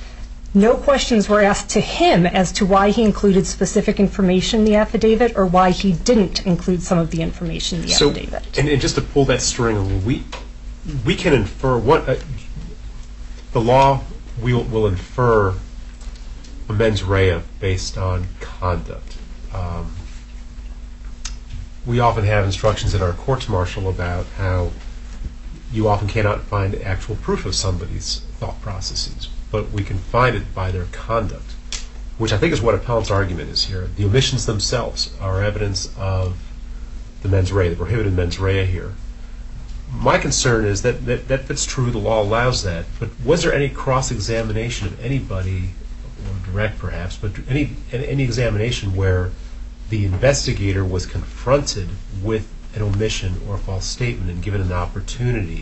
No questions were asked to him as to why he included specific information in the affidavit or why he didn't include some of the information in the so, affidavit. And, and just to pull that string, we we can infer what uh, the law will will infer a mens rea based on conduct. Um, we often have instructions in our courts martial about how you often cannot find actual proof of somebody's thought processes, but we can find it by their conduct, which I think is what appellant's argument is here. The omissions themselves are evidence of the mens rea, the prohibited mens rea here. My concern is that, that, that that's true, the law allows that, but was there any cross-examination of anybody, or direct perhaps, but any, any examination where the investigator was confronted with an omission or a false statement and given an opportunity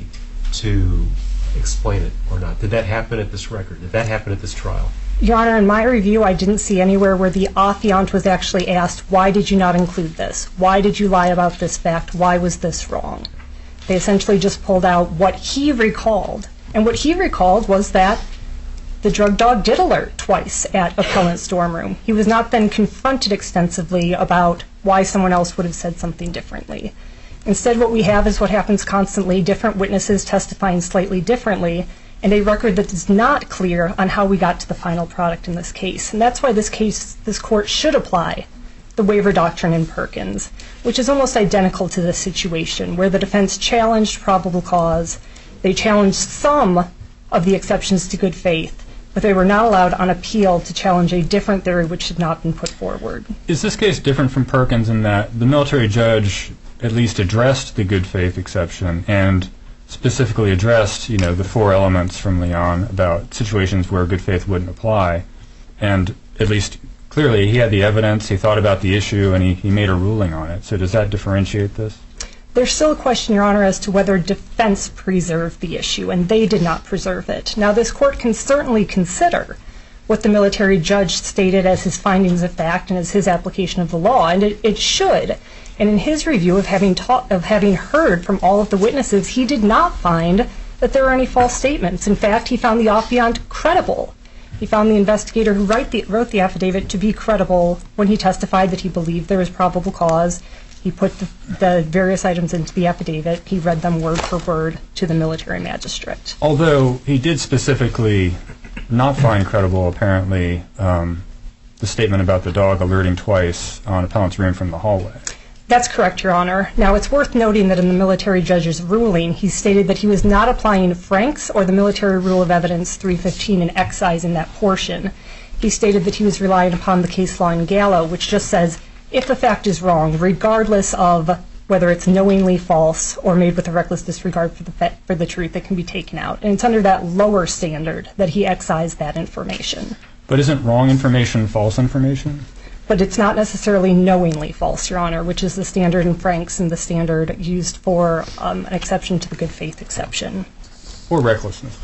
to explain it or not? Did that happen at this record? Did that happen at this trial? Your Honor, in my review, I didn't see anywhere where the affiant was actually asked, why did you not include this? Why did you lie about this fact? Why was this wrong? They essentially just pulled out what he recalled. And what he recalled was that the drug dog did alert twice at appellant's dorm room. He was not then confronted extensively about why someone else would have said something differently. Instead, what we have is what happens constantly, different witnesses testifying slightly differently, and a record that is not clear on how we got to the final product in this case. And that's why this case, this court should apply the waiver doctrine in Perkins, which is almost identical to this situation, where the defense challenged probable cause. They challenged some of the exceptions to good faith, but they were not allowed on appeal to challenge a different theory which had not been put forward. Is this case different from Perkins in that the military judge at least addressed the good faith exception and specifically addressed, you know, the four elements from Leon about situations where good faith wouldn't apply, and at least clearly he had the evidence, he thought about the issue, and he, he made a ruling on it. So does that differentiate this? There's still a question, Your Honor, as to whether defense preserved the issue, and they did not preserve it. Now, this court can certainly consider what the military judge stated as his findings of fact and as his application of the law, and it, it should. And in his review of having taught, of having heard from all of the witnesses, he did not find that there were any false statements. In fact, he found the affiant credible. He found the investigator who write the, wrote the affidavit to be credible when he testified that he believed there was probable cause. He put the, the various items into the affidavit. He read them word for word to the military magistrate. Although he did specifically not find credible, apparently, um, the statement about the dog alerting twice on appellant's room from the hallway. That's correct, Your Honor. Now, it's worth noting that in the military judge's ruling, he stated that he was not applying Frank's or the military rule of evidence three fifteen and excising that portion. He stated that he was relying upon the case law in Gallo, which just says, if the fact is wrong, regardless of whether it's knowingly false or made with a reckless disregard for the fa- for the truth, it can be taken out. And it's under that lower standard that he excised that information. But isn't wrong information false information? But it's not necessarily knowingly false, Your Honor, which is the standard in Frank's and the standard used for um, an exception to the good faith exception. Or recklessness.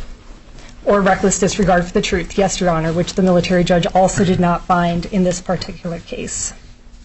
Or reckless disregard for the truth, yes, Your Honor, which the military judge also did not find in this particular case.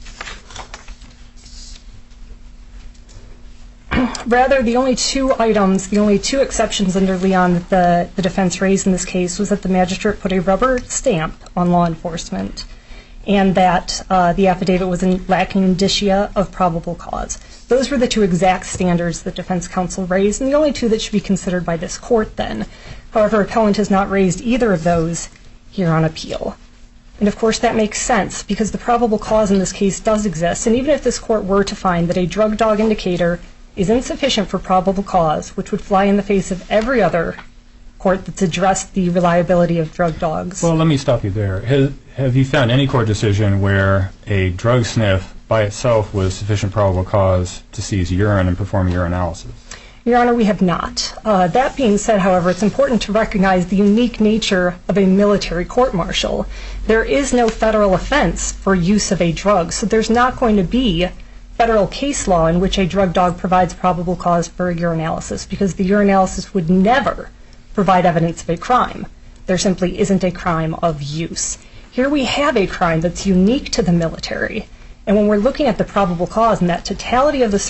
Rather, the only two items, the only two exceptions under Leon that the, the defense raised in this case was that the magistrate put a rubber stamp on law enforcement and that uh, the affidavit was in lacking indicia of probable cause. Those were the two exact standards that defense counsel raised, and the only two that should be considered by this court then. However, appellant has not raised either of those here on appeal. And of course that makes sense because the probable cause in this case does exist, and even if this court were to find that a drug dog indicator is insufficient for probable cause, which would fly in the face of every other court that's addressed the reliability of drug dogs. Well, let me stop you there. Has, have you found any court decision where a drug sniff by itself was sufficient probable cause to seize urine and perform urinalysis? Your Honor, we have not. Uh, that being said, however, it's important to recognize the unique nature of a military court-martial. There is no federal offense for use of a drug, so there's not going to be federal case law in which a drug dog provides probable cause for a urinalysis because the urinalysis would never provide evidence of a crime. There simply isn't a crime of use. Here we have a crime that's unique to the military, and when we're looking at the probable cause and that totality of the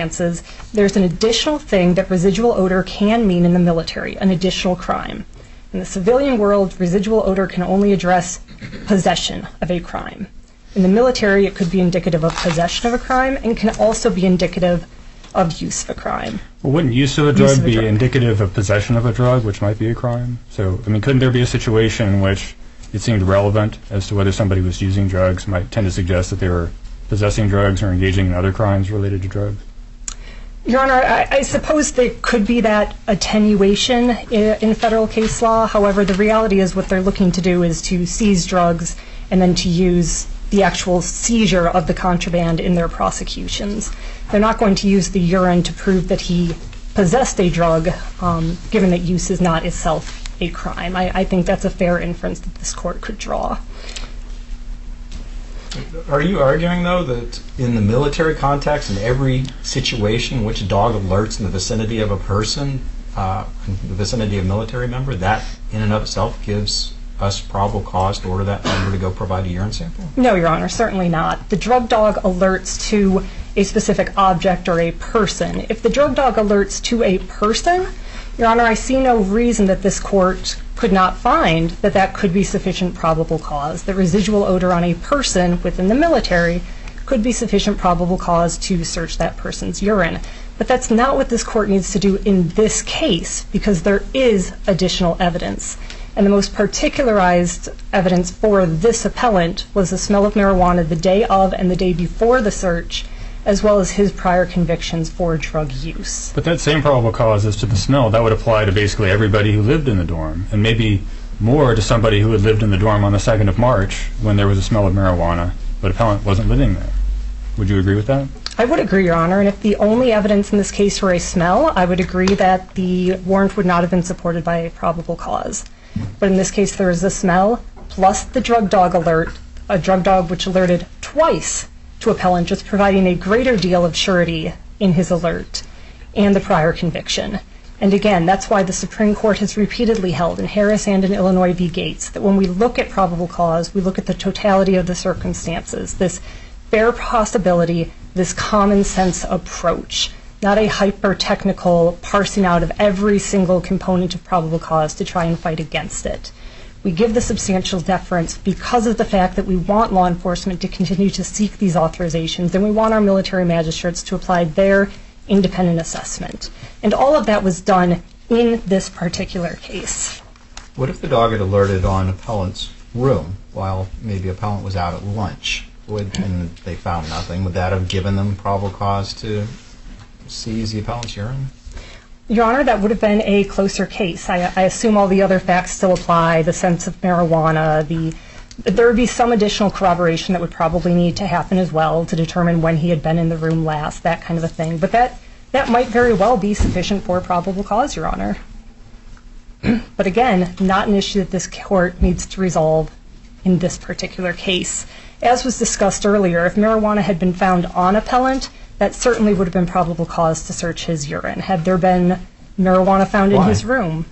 circumstances, there's an additional thing that residual odor can mean in the military, an additional crime. In the civilian world, residual odor can only address possession of a crime. In the military, it could be indicative of possession of a crime and can also be indicative of use of a crime. Well, wouldn't use of a Use drug of a be drug. indicative of possession of a drug, which might be a crime? So, I mean, couldn't there be a situation in which it seemed relevant as to whether somebody was using drugs, might tend to suggest that they were possessing drugs or engaging in other crimes related to drugs? Your Honor, I, I suppose there could be that attenuation in, in federal case law. However, the reality is what they're looking to do is to seize drugs and then to use the actual seizure of the contraband in their prosecutions. They're not going to use the urine to prove that he possessed a drug, um, given that use is not itself a crime. I, I think that's a fair inference that this court could draw. Are you arguing, though, that in the military context, in every situation in which a dog alerts in the vicinity of a person, uh, in the vicinity of a military member, that in and of itself gives us probable cause to order that member to go provide a urine sample? No, Your Honor, certainly not. The drug dog alerts to a specific object or a person. If the drug dog alerts to a person, Your Honor, I see no reason that this court could not find that that could be sufficient probable cause. The residual odor on a person within the military could be sufficient probable cause to search that person's urine. But that's not what this court needs to do in this case, because there is additional evidence. And the most particularized evidence for this appellant was the smell of marijuana the day of and the day before the search, as well as his prior convictions for drug use. But that same probable cause as to the smell, that would apply to basically everybody who lived in the dorm, and maybe more to somebody who had lived in the dorm on the second of March when there was a smell of marijuana, but appellant wasn't living there. Would you agree with that? I would agree, Your Honor, and if the only evidence in this case were a smell, I would agree that the warrant would not have been supported by a probable cause. But in this case, there is the smell, plus the drug dog alert, a drug dog which alerted twice to appellant, just providing a greater deal of surety in his alert, and the prior conviction. And again, that's why the Supreme Court has repeatedly held in Harris and in Illinois v. Gates that when we look at probable cause, we look at the totality of the circumstances, this fair possibility, this common sense approach, not a hyper-technical parsing out of every single component of probable cause to try and fight against it. We give the substantial deference because of the fact that we want law enforcement to continue to seek these authorizations, and we want our military magistrates to apply their independent assessment. And all of that was done in this particular case. What if the dog had alerted on appellant's room while maybe appellant was out at lunch, would, and they found nothing? Would that have given them probable cause to seize the appellant's urine? Your Honor, that would have been a closer case. I, I assume all the other facts still apply, the sense of marijuana, the there would be some additional corroboration that would probably need to happen as well to determine when he had been in the room last, that kind of a thing. But that, that might very well be sufficient for probable cause, Your Honor. But again, not an issue that this court needs to resolve in this particular case. As was discussed earlier, if marijuana had been found on appellant, that certainly would have been probable cause to search his urine. Had there been marijuana found Why? in his room?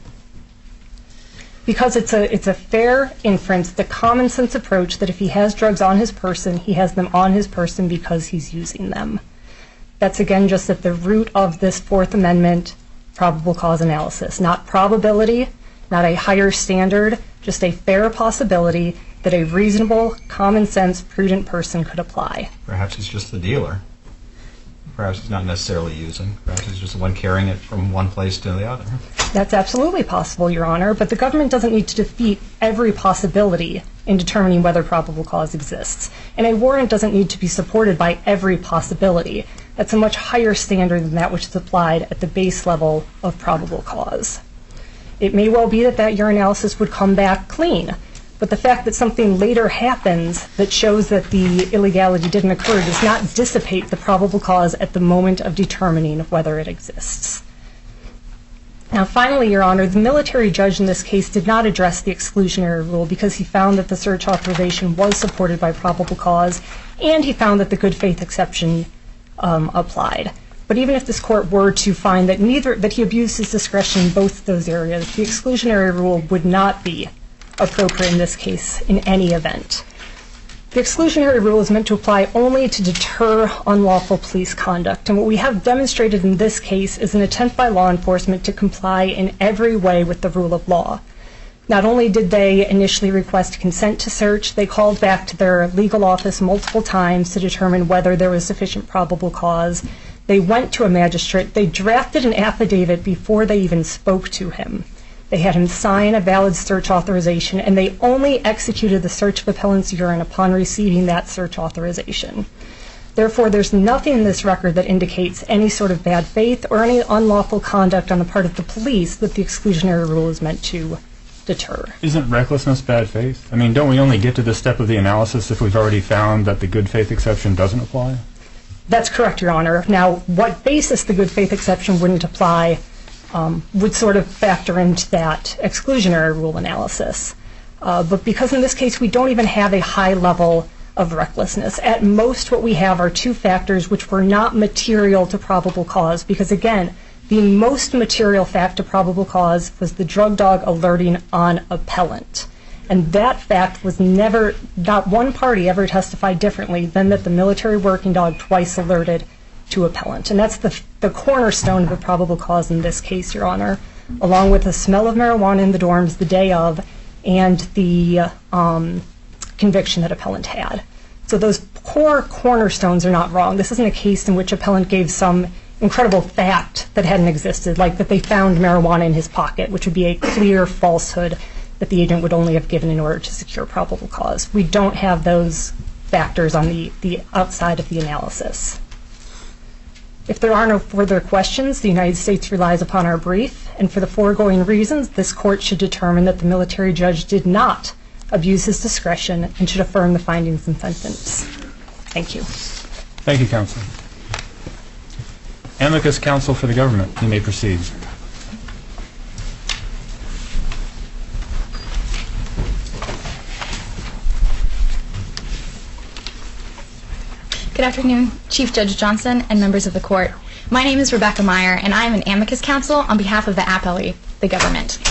Because it's a it's a fair inference, the common sense approach that if he has drugs on his person, he has them on his person because he's using them. That's again just at the root of this Fourth Amendment probable cause analysis. Not probability, not a higher standard, just a fair possibility that a reasonable, common sense, prudent person could apply. Perhaps he's just the dealer. Perhaps he's not necessarily using. Perhaps he's just the one carrying it from one place to the other. That's absolutely possible, Your Honor, but the government doesn't need to defeat every possibility in determining whether probable cause exists. And a warrant doesn't need to be supported by every possibility. That's a much higher standard than that which is applied at the base level of probable cause. It may well be that that urinalysis would come back clean, but the fact that something later happens that shows that the illegality didn't occur does not dissipate the probable cause at the moment of determining whether it exists. Now, finally, Your Honor, the military judge in this case did not address the exclusionary rule because he found that the search authorization was supported by probable cause, and he found that the good faith exception um, applied. But even if this court were to find that neither that he abused his discretion in both of those areas, the exclusionary rule would not be appropriate in this case in any event. The exclusionary rule is meant to apply only to deter unlawful police conduct, and what we have demonstrated in this case is an attempt by law enforcement to comply in every way with the rule of law. Not only did they initially request consent to search, they called back to their legal office multiple times to determine whether there was sufficient probable cause. They went to a magistrate. They drafted an affidavit before they even spoke to him. They had him sign a valid search authorization, and they only executed the search of appellant's urine upon receiving that search authorization. Therefore, there's nothing in this record that indicates any sort of bad faith or any unlawful conduct on the part of the police that the exclusionary rule is meant to deter. Isn't recklessness bad faith? I mean, don't we only get to this step of the analysis if we've already found that the good faith exception doesn't apply? That's correct, Your Honor. Now, what basis the good faith exception wouldn't apply um, would sort of factor into that exclusionary rule analysis. Uh, but because in this case we don't even have a high level of recklessness, at most what we have are two factors which were not material to probable cause, because again, the most material fact to probable cause was the drug dog alerting on appellant. And that fact was never, not one party ever testified differently than that the military working dog twice alerted to appellant. And that's the, the cornerstone of the probable cause in this case, Your Honor, along with the smell of marijuana in the dorms the day of and the um, conviction that appellant had. So those core cornerstones are not wrong. This isn't a case in which appellant gave some incredible fact that hadn't existed, like that they found marijuana in his pocket, which would be a clear falsehood that the agent would only have given in order to secure probable cause. We don't have those factors on the, the outside of the analysis. If there are no further questions, the United States relies upon our brief, and for the foregoing reasons, this court should determine that the military judge did not abuse his discretion and should affirm the findings and sentence. Thank you. Thank you, counsel. Amicus counsel for the government, you may proceed. Good afternoon, Chief Judge Johnson and members of the court. My name is Rebecca Meyer, and I am an amicus counsel on behalf of the appellee, the government.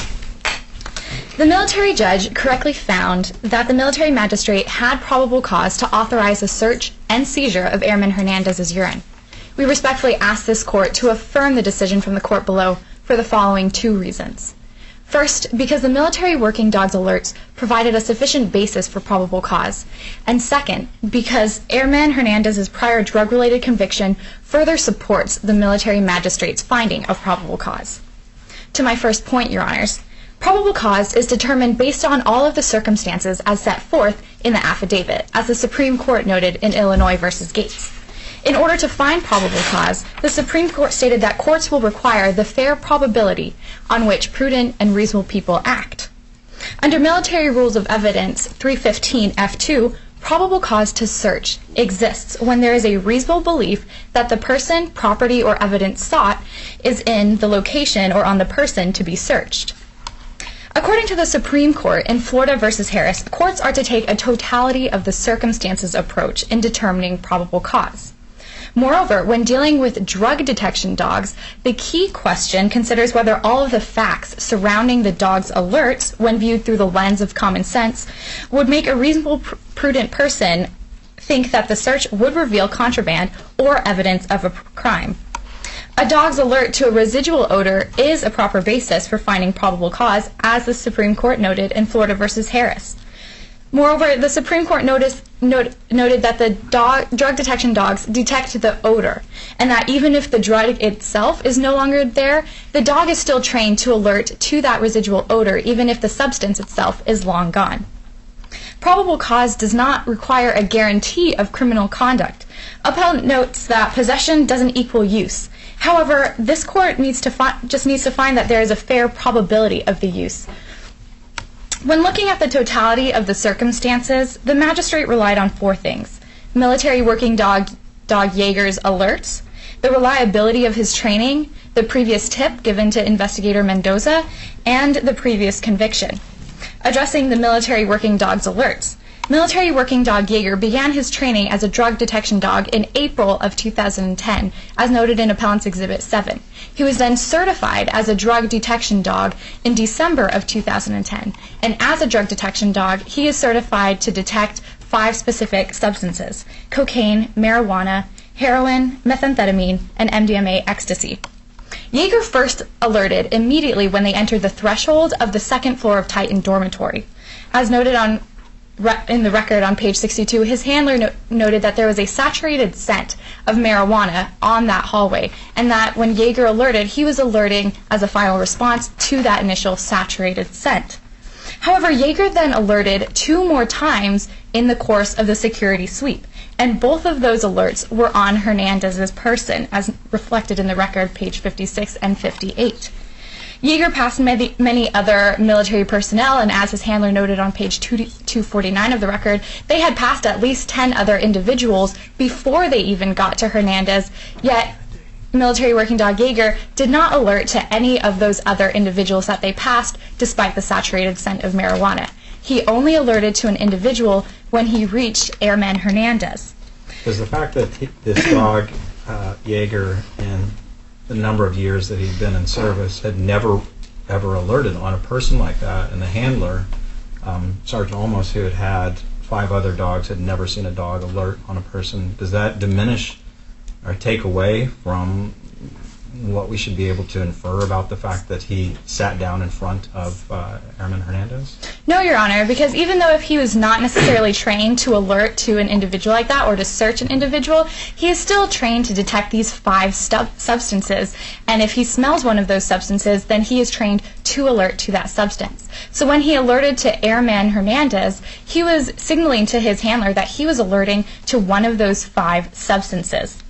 The military judge correctly found that the military magistrate had probable cause to authorize a search and seizure of Airman Hernandez's urine. We respectfully ask this court to affirm the decision from the court below for the following two reasons. First, because the military working dogs alerts provided a sufficient basis for probable cause. And second, because Airman Hernandez's prior drug-related conviction further supports the military magistrate's finding of probable cause. To my first point, Your Honors, probable cause is determined based on all of the circumstances as set forth in the affidavit, as the Supreme Court noted in Illinois versus Gates. In order to find probable cause, the Supreme Court stated that courts will require the fair probability on which prudent and reasonable people act. Under Military Rules of Evidence three fifteen F two, probable cause to search exists when there is a reasonable belief that the person, property, or evidence sought is in the location or on the person to be searched. According to the Supreme Court in Florida versus Harris, courts are to take a totality of the circumstances approach in determining probable cause. Moreover, when dealing with drug detection dogs, the key question considers whether all of the facts surrounding the dog's alerts, when viewed through the lens of common sense, would make a reasonable, pr- prudent person think that the search would reveal contraband or evidence of a crime. A dog's alert to a residual odor is a proper basis for finding probable cause, as the Supreme Court noted in Florida versus Harris. Moreover, the Supreme Court noticed, not, noted that the dog, drug detection dogs detect the odor, and that even if the drug itself is no longer there, the dog is still trained to alert to that residual odor, even if the substance itself is long gone. Probable cause does not require a guarantee of criminal conduct. Appellant notes that possession doesn't equal use. However, this court needs to fi- just needs to find that there is a fair probability of the use. When looking at the totality of the circumstances, the magistrate relied on four things: military working dog, dog Jaeger's alerts, the reliability of his training, the previous tip given to Investigator Mendoza, and the previous conviction. Addressing the military working dog's alerts, military working dog Jaeger began his training as a drug detection dog in April of two thousand ten, as noted in Appellant's Exhibit seven. He was then certified as a drug detection dog in December of two thousand ten, and as a drug detection dog, he is certified to detect five specific substances: cocaine, marijuana, heroin, methamphetamine, and M D M A ecstasy. Yeager first alerted immediately when they entered the threshold of the second floor of Titan Dormitory. As noted on in the record on page sixty-two, his handler no- noted that there was a saturated scent of marijuana on that hallway, and that when Yeager alerted, he was alerting as a final response to that initial saturated scent. However, Yeager then alerted two more times in the course of the security sweep, and both of those alerts were on Hernandez's person, as reflected in the record, page fifty-six and fifty-eight. Yeager passed many, many other military personnel, and as his handler noted on page two forty-nine of the record, they had passed at least ten other individuals before they even got to Hernandez, yet military working dog Yeager did not alert to any of those other individuals that they passed, despite the saturated scent of marijuana. He only alerted to an individual when he reached Airman Hernandez. Does the fact that he, this dog, uh, Yeager, in the number of years that he'd been in service, had never ever alerted on a person like that, and the handler, um, Sergeant Olmos, who had had five other dogs, had never seen a dog alert on a person, does that diminish or take away from what we should be able to infer about the fact that he sat down in front of uh, Airman Hernandez? No, Your Honor, because even though if he was not necessarily trained to alert to an individual like that or to search an individual, he is still trained to detect these five stu- substances. And if he smells one of those substances, then he is trained to alert to that substance. So when he alerted to Airman Hernandez, he was signaling to his handler that he was alerting to one of those five substances.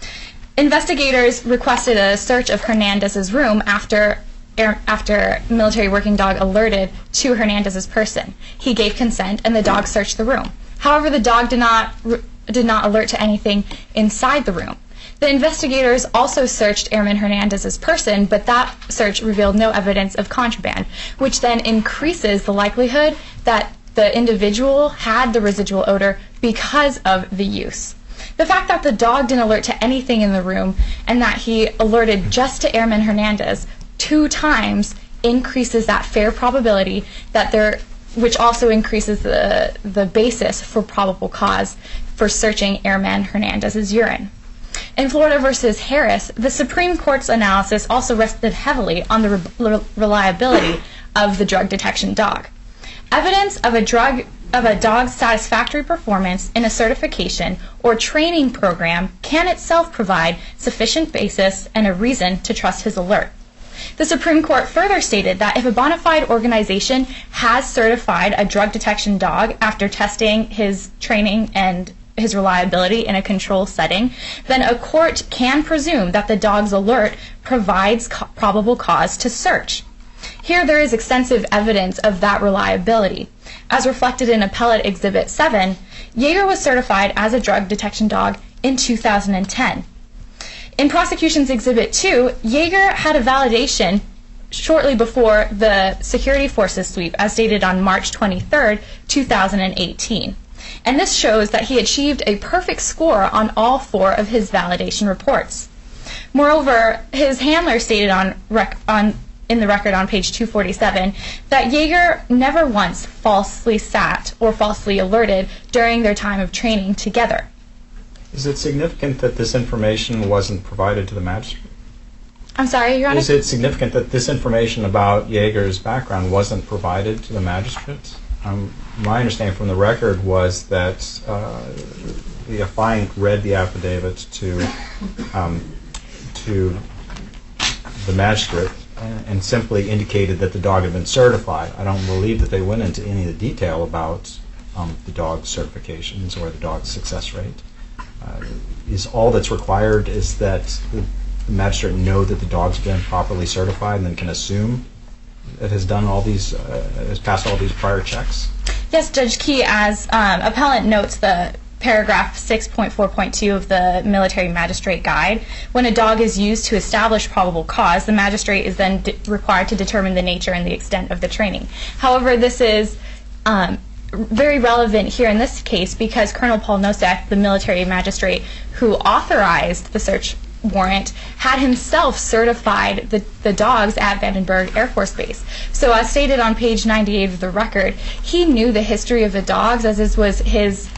Investigators requested a search of Hernandez's room after after military working dog alerted to Hernandez's person. He gave consent, and the dog searched the room. However, the dog did not did not alert to anything inside the room. The investigators also searched Airman Hernandez's person, but that search revealed no evidence of contraband, which then increases the likelihood that the individual had the residual odor because of the use. The fact that the dog didn't alert to anything in the room and that he alerted just to Airman Hernandez two times increases that fair probability that there, which also increases the, the basis for probable cause for searching Airman Hernandez's urine. In Florida versus Harris, the Supreme Court's analysis also rested heavily on the re- reliability of the drug detection dog. Evidence of a drug of a dog's satisfactory performance in a certification or training program can itself provide sufficient basis and a reason to trust his alert. The Supreme Court further stated that if a bona fide organization has certified a drug detection dog after testing his training and his reliability in a control setting, then a court can presume that the dog's alert provides co- probable cause to search. Here there is extensive evidence of that reliability. As reflected in Appellate Exhibit seven, Yeager was certified as a drug detection dog in two thousand ten. In Prosecution's Exhibit two, Yeager had a validation shortly before the security forces sweep, as stated on March twenty-third, two thousand eighteen. And this shows that he achieved a perfect score on all four of his validation reports. Moreover, his handler stated on, rec- on in the record on page two forty-seven that Yeager never once falsely sat or falsely alerted during their time of training together. Is it significant that this information wasn't provided to the magistrate? I'm sorry, Your Honor? Is it significant that this information about Yeager's background wasn't provided to the magistrates? Um, my understanding from the record was that uh, the affiant read the affidavit to um, to the magistrate and simply indicated that the dog had been certified. I don't believe that they went into any of the detail about um, the dog's certifications or the dog's success rate. Uh, is all that's required is that the magistrate know that the dog's been properly certified and then can assume it has done all these, uh, has passed all these prior checks? Yes, Judge Key, as um, appellant notes the paragraph six point four point two of the Military Magistrate Guide, when a dog is used to establish probable cause, the magistrate is then de- required to determine the nature and the extent of the training. However, this is um, very relevant here in this case because Colonel Paul Nosek, the military magistrate who authorized the search warrant, had himself certified the, the dogs at Vandenberg Air Force Base. So as stated on page ninety-eight of the record, he knew the history of the dogs as this was his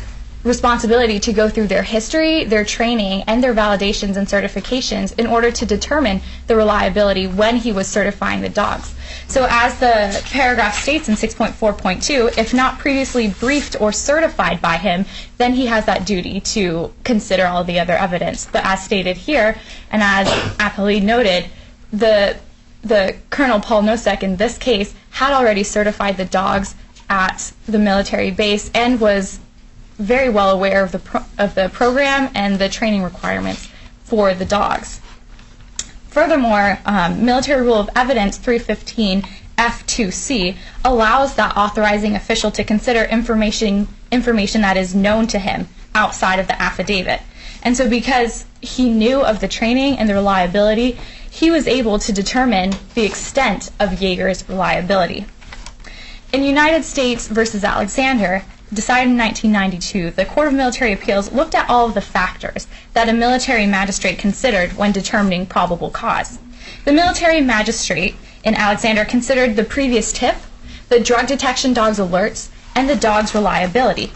responsibility to go through their history, their training, and their validations and certifications in order to determine the reliability when he was certifying the dogs. So as the paragraph states in six point four point two, if not previously briefed or certified by him, then he has that duty to consider all the other evidence. But as stated here, and as Appellee noted, the the Colonel Paul Nosek in this case had already certified the dogs at the military base and was very well aware of the pro of the program and the training requirements for the dogs. Furthermore, um, Military Rule of Evidence three fifteen F two C allows that authorizing official to consider information information that is known to him outside of the affidavit. And so because he knew of the training and the reliability, he was able to determine the extent of Yeager's reliability. In United States versus Alexander, decided in nineteen ninety-two, the Court of Military Appeals looked at all of the factors that a military magistrate considered when determining probable cause. The military magistrate in Alexander considered the previous tip, the drug detection dog's alerts, and the dog's reliability.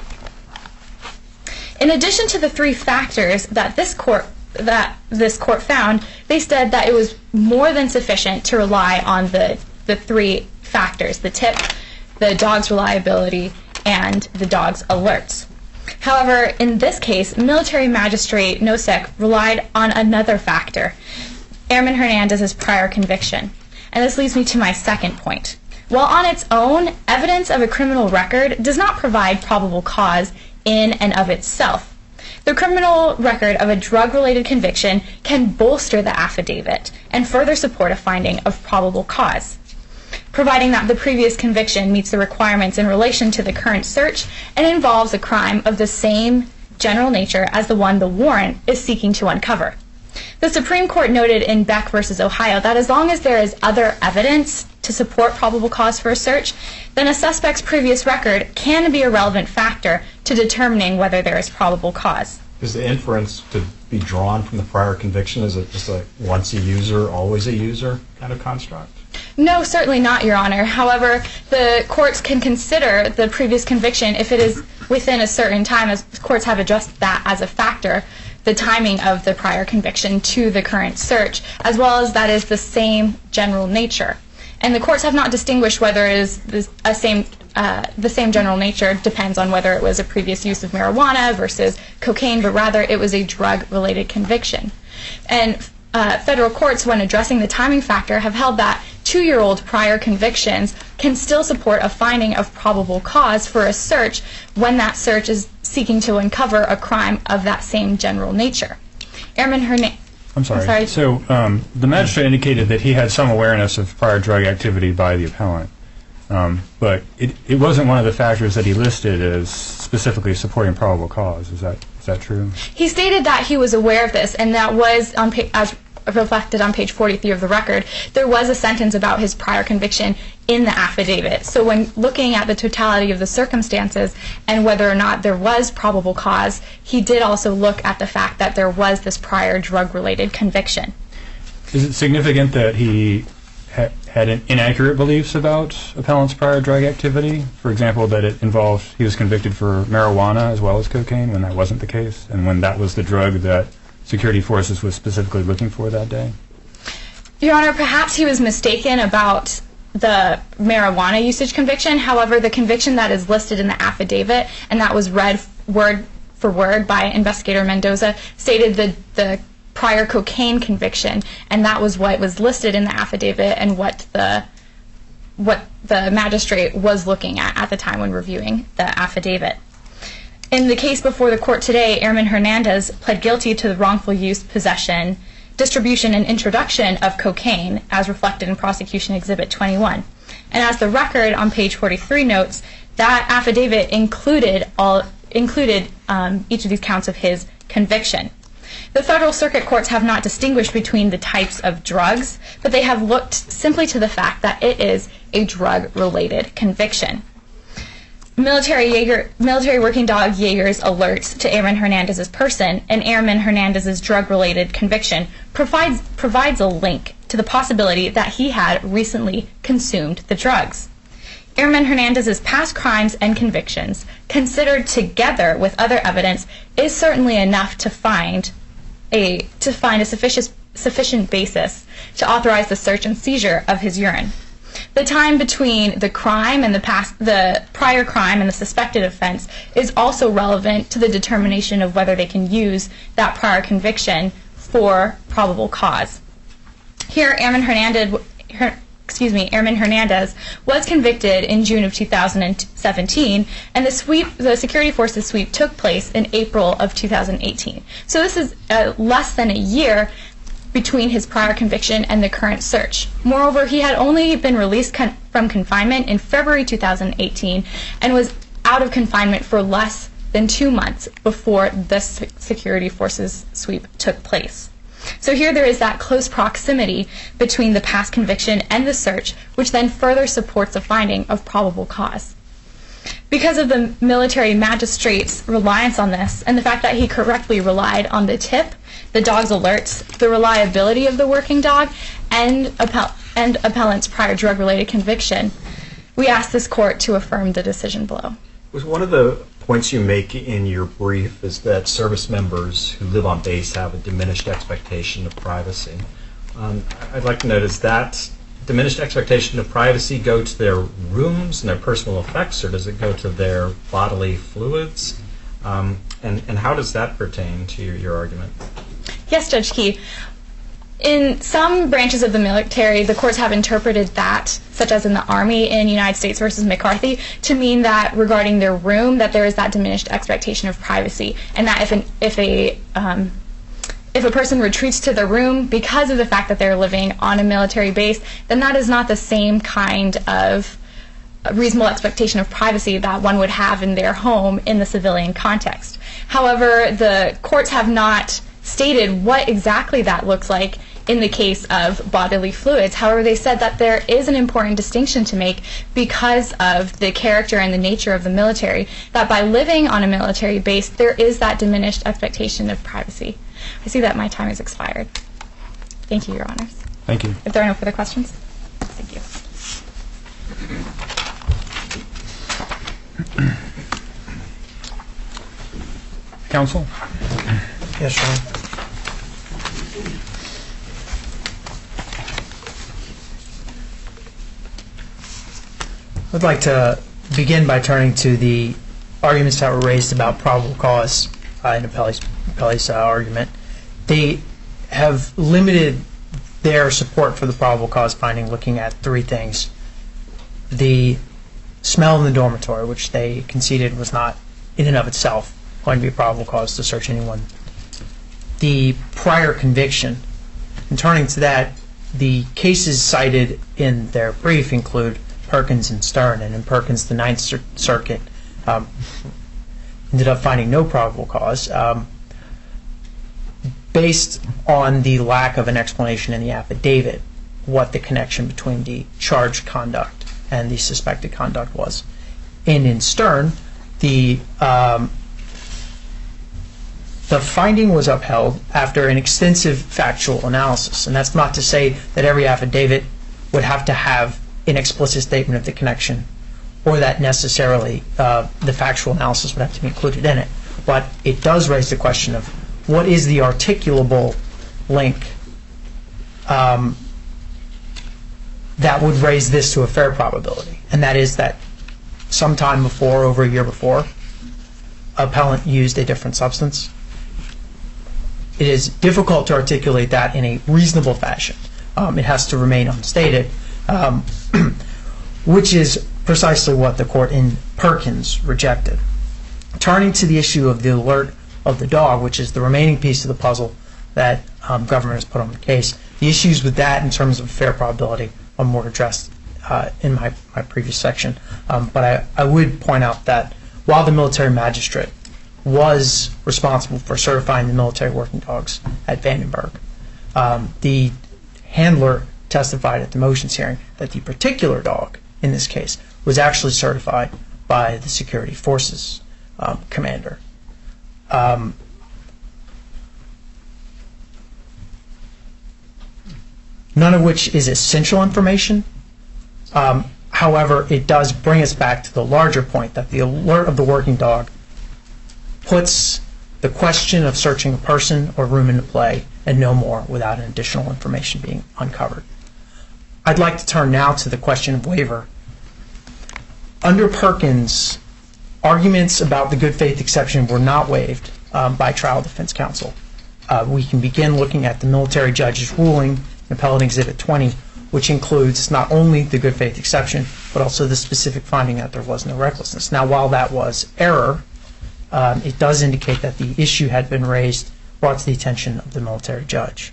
In addition to the three factors that this court that this court found, they said that it was more than sufficient to rely on the the three factors: the tip, the dog's reliability, and the dog's alerts. However, in this case, military magistrate Nosek relied on another factor, Airman Hernandez's prior conviction. And this leads me to my second point. While on its own, evidence of a criminal record does not provide probable cause in and of itself. The criminal record of a drug-related conviction can bolster the affidavit and further support a finding of probable cause, providing that the previous conviction meets the requirements in relation to the current search and involves a crime of the same general nature as the one the warrant is seeking to uncover. The Supreme Court noted in Beck versus Ohio that as long as there is other evidence to support probable cause for a search, then a suspect's previous record can be a relevant factor to determining whether there is probable cause. Is the inference to be drawn from the prior conviction, is it just a once a user, always a user kind of construct? No, certainly not, Your Honor. However, the courts can consider the previous conviction if it is within a certain time, as courts have addressed that as a factor, the timing of the prior conviction to the current search, as well as that is the same general nature. And the courts have not distinguished whether it is a same, uh, the same general nature depends on whether it was a previous use of marijuana versus cocaine, but rather it was a drug-related conviction. And uh, federal courts, when addressing the timing factor, have held that two-year-old prior convictions can still support a finding of probable cause for a search when that search is seeking to uncover a crime of that same general nature. Airman Hernandez. I'm sorry. I'm sorry. So um, the magistrate indicated that he had some awareness of prior drug activity by the appellant, um, but it, it wasn't one of the factors that he listed as specifically supporting probable cause. Is that is that true? He stated that he was aware of this, and that was on pa as reflected on page forty-three of the record. There was a sentence about his prior conviction in the affidavit. So when looking at the totality of the circumstances and whether or not there was probable cause, he did also look at the fact that there was this prior drug-related conviction. Is it significant that he ha had an inaccurate beliefs about appellant's prior drug activity? For example, that it involved, he was convicted for marijuana as well as cocaine when that wasn't the case, and when that was the drug that security forces was specifically looking for that day? Your Honor, perhaps he was mistaken about the marijuana usage conviction. However, the conviction that is listed in the affidavit, and that was read word for word by Investigator Mendoza, stated the, the prior cocaine conviction, and that was what was listed in the affidavit and what the what the magistrate was looking at at the time when reviewing the affidavit. In the case before the court today, Airman Hernandez pled guilty to the wrongful use, possession, distribution, and introduction of cocaine as reflected in Prosecution Exhibit twenty-one. And as the record on page forty-three notes, that affidavit included all included um, each of these counts of his conviction. The federal circuit courts have not distinguished between the types of drugs, but they have looked simply to the fact that it is a drug-related conviction. Military, Jaeger, military working dog Yeager's alerts to Airman Hernandez's person and Airman Hernandez's drug-related conviction provides, provides a link to the possibility that he had recently consumed the drugs. Airman Hernandez's past crimes and convictions, considered together with other evidence, is certainly enough to find a to find a sufficient sufficient basis to authorize the search and seizure of his urine. The time between the crime and the past, the prior crime and the suspected offense is also relevant to the determination of whether they can use that prior conviction for probable cause. Here, Airman Hernandez, her, excuse me, Airman Hernandez was convicted in June of two thousand seventeen, and the sweep, the security forces sweep, took place in April of two thousand eighteen. So this is uh, less than a year between his prior conviction and the current search. Moreover, he had only been released con- from confinement in February two thousand eighteen and was out of confinement for less than two months before the security forces sweep took place. So here there is that close proximity between the past conviction and the search, which then further supports a finding of probable cause. Because of the military magistrate's reliance on this, and the fact that he correctly relied on the tip, the dog's alerts, the reliability of the working dog, and, appell- and appellant's prior drug-related conviction, we ask this court to affirm the decision below. Was one of the points you make in your brief is that service members who live on base have a diminished expectation of privacy. Um, I'd like to know, does that diminished expectation of privacy go to their rooms and their personal effects, or does it go to their bodily fluids? Um, and, and how does that pertain to your, your argument? Yes, Judge Key. In some branches of the military, the courts have interpreted that, such as in the Army in United States versus McCarthy, to mean that regarding their room, that there is that diminished expectation of privacy, and that if an, if a um, if a person retreats to their room because of the fact that they're living on a military base, then that is not the same kind of reasonable expectation of privacy that one would have in their home in the civilian context. However, the courts have not stated what exactly that looks like in the case of bodily fluids. However, they said that there is an important distinction to make because of the character and the nature of the military, that by living on a military base, there is that diminished expectation of privacy. I see that my time has expired. Thank you, Your Honors. Thank you. If there are no further questions, thank you. Counsel? Yes, Your Honor. I'd like to begin by turning to the arguments that were raised about probable cause uh, in Appellee's, Appellee's uh, argument. They have limited their support for the probable cause finding looking at three things. The smell in the dormitory, which they conceded was not in and of itself going to be a probable cause to search anyone. The prior conviction. And turning to that, the cases cited in their brief include Perkins and Stern, and in Perkins, the Ninth Cir- Circuit um, ended up finding no probable cause um, based on the lack of an explanation in the affidavit what the connection between the charged conduct and the suspected conduct was. And in Stern, the um, the finding was upheld after an extensive factual analysis, and that's not to say that every affidavit would have to have an explicit statement of the connection, or that necessarily uh, the factual analysis would have to be included in it. But it does raise the question of what is the articulable link um, that would raise this to a fair probability, and that is that sometime before, over a year before, appellant used a different substance. It is difficult to articulate that in a reasonable fashion. Um, it has to remain unstated. Um, which is precisely what the court in Perkins rejected. Turning to the issue of the alert of the dog, which is the remaining piece of the puzzle that um, government has put on the case, the issues with that in terms of fair probability are more addressed uh, in my, my previous section. Um, but I, I would point out that while the military magistrate was responsible for certifying the military working dogs at Vandenberg, um, the handler testified at the motions hearing that the particular dog in this case was actually certified by the security forces um, commander. Um, none of which is essential information. Um, However, it does bring us back to the larger point that the alert of the working dog puts the question of searching a person or room into play and no more without additional information being uncovered. I'd like to turn now to the question of waiver. Under Perkins, arguments about the good faith exception were not waived um, by trial defense counsel. Uh, we can begin looking at the military judge's ruling in Appellate Exhibit twenty, which includes not only the good faith exception, but also the specific finding that there was no recklessness. Now, while that was error, um, it does indicate that the issue had been raised, brought to the attention of the military judge.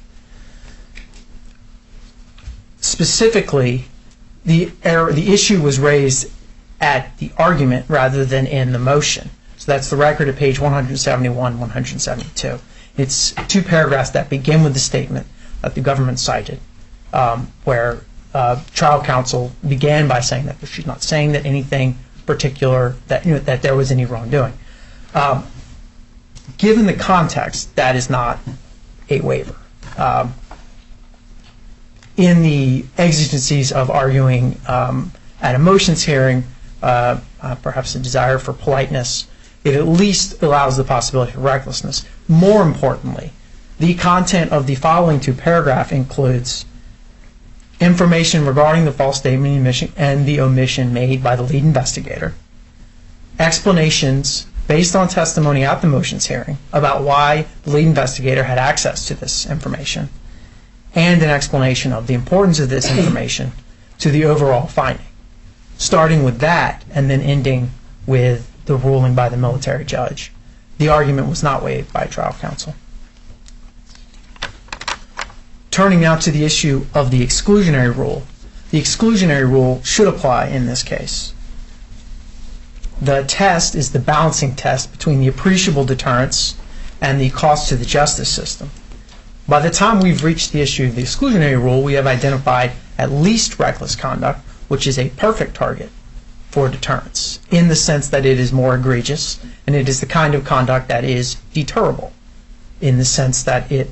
Specifically, the error, the issue was raised at the argument rather than in the motion. So that's the record at page one seventy-one, one seventy-two. It's two paragraphs that begin with the statement that the government cited, um, where uh, trial counsel began by saying that she's not saying that anything particular, that, you know, that there was any wrongdoing. Um, given the context, that is not a waiver. Um, in the exigencies of arguing um, at a motions hearing, uh, uh, perhaps a desire for politeness, it at least allows the possibility of recklessness. More importantly, the content of the following two paragraphs includes information regarding the false statement and omission and the omission made by the lead investigator, explanations based on testimony at the motions hearing about why the lead investigator had access to this information, and an explanation of the importance of this information to the overall finding. Starting with that and then ending with the ruling by the military judge, the argument was not waived by trial counsel. Turning now to the issue of the exclusionary rule, the exclusionary rule should apply in this case. The test is the balancing test between the appreciable deterrence and the cost to the justice system. By the time we've reached the issue of the exclusionary rule, we have identified at least reckless conduct, which is a perfect target for deterrence, in the sense that it is more egregious, and it is the kind of conduct that is deterrable, in the sense that it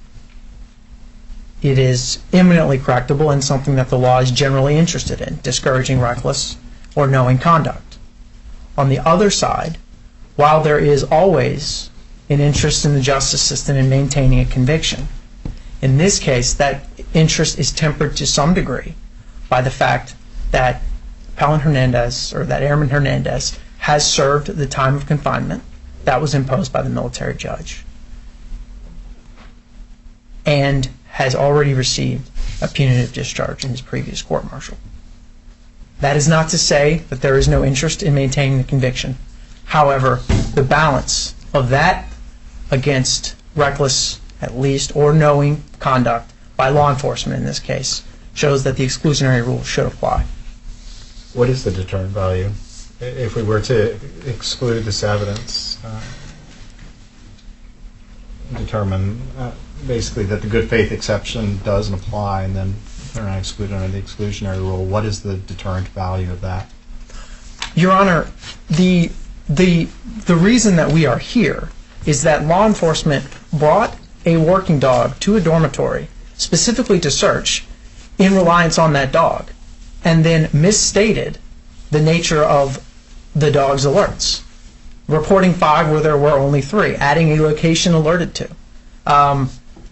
it is imminently correctable and something that the law is generally interested in, discouraging reckless or knowing conduct. On the other side, while there is always an interest in the justice system in maintaining a conviction, in this case that interest is tempered to some degree by the fact that Appellant Hernandez, or that Airman Hernandez, has served the time of confinement that was imposed by the military judge and has already received a punitive discharge in his previous court-martial. That is not to say that there is no interest in maintaining the conviction. However, the balance of that against reckless, at least, or knowing conduct by law enforcement in this case shows that the exclusionary rule should apply. What is the deterrent value? If we were to exclude this evidence, uh, determine uh, basically that the good faith exception doesn't apply, and then they're not excluded under the exclusionary rule, what is the deterrent value of that? Your Honor, the the the reason that we are here is that law enforcement brought a working dog to a dormitory specifically to search in reliance on that dog, and then misstated the nature of the dog's alerts, reporting five where there were only three, adding a location alerted to. Um,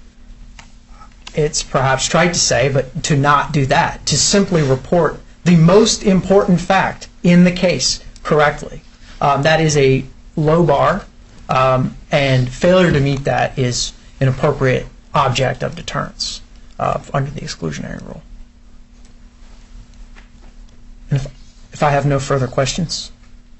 it's perhaps trite to say, but to not do that, to simply report the most important fact in the case correctly. Um, that is a low bar, um, and failure to meet that is an appropriate object of deterrence uh, under the exclusionary rule. And if, if I have no further questions.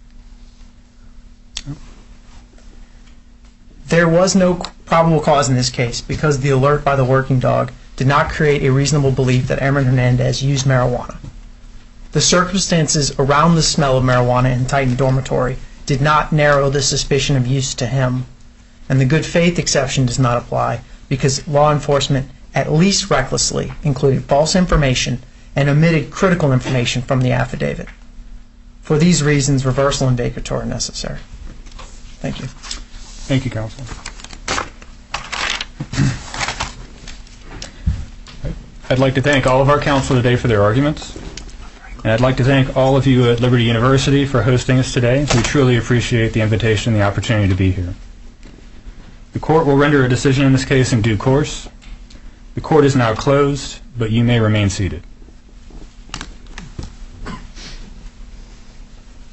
There was no probable cause in this case because the alert by the working dog did not create a reasonable belief that Airman Hernandez used marijuana. The circumstances around the smell of marijuana in Titan Dormitory did not narrow the suspicion of use to him, and the good faith exception does not apply because law enforcement at least recklessly included false information and omitted critical information from the affidavit. For these reasons, reversal and vacatur are necessary. Thank you. Thank you, Counsel. I'd like to thank all of our counsel today for their arguments. And I'd like to thank all of you at Liberty University for hosting us today. We truly appreciate the invitation and the opportunity to be here. The court will render a decision in this case in due course. The court is now closed, but you may remain seated.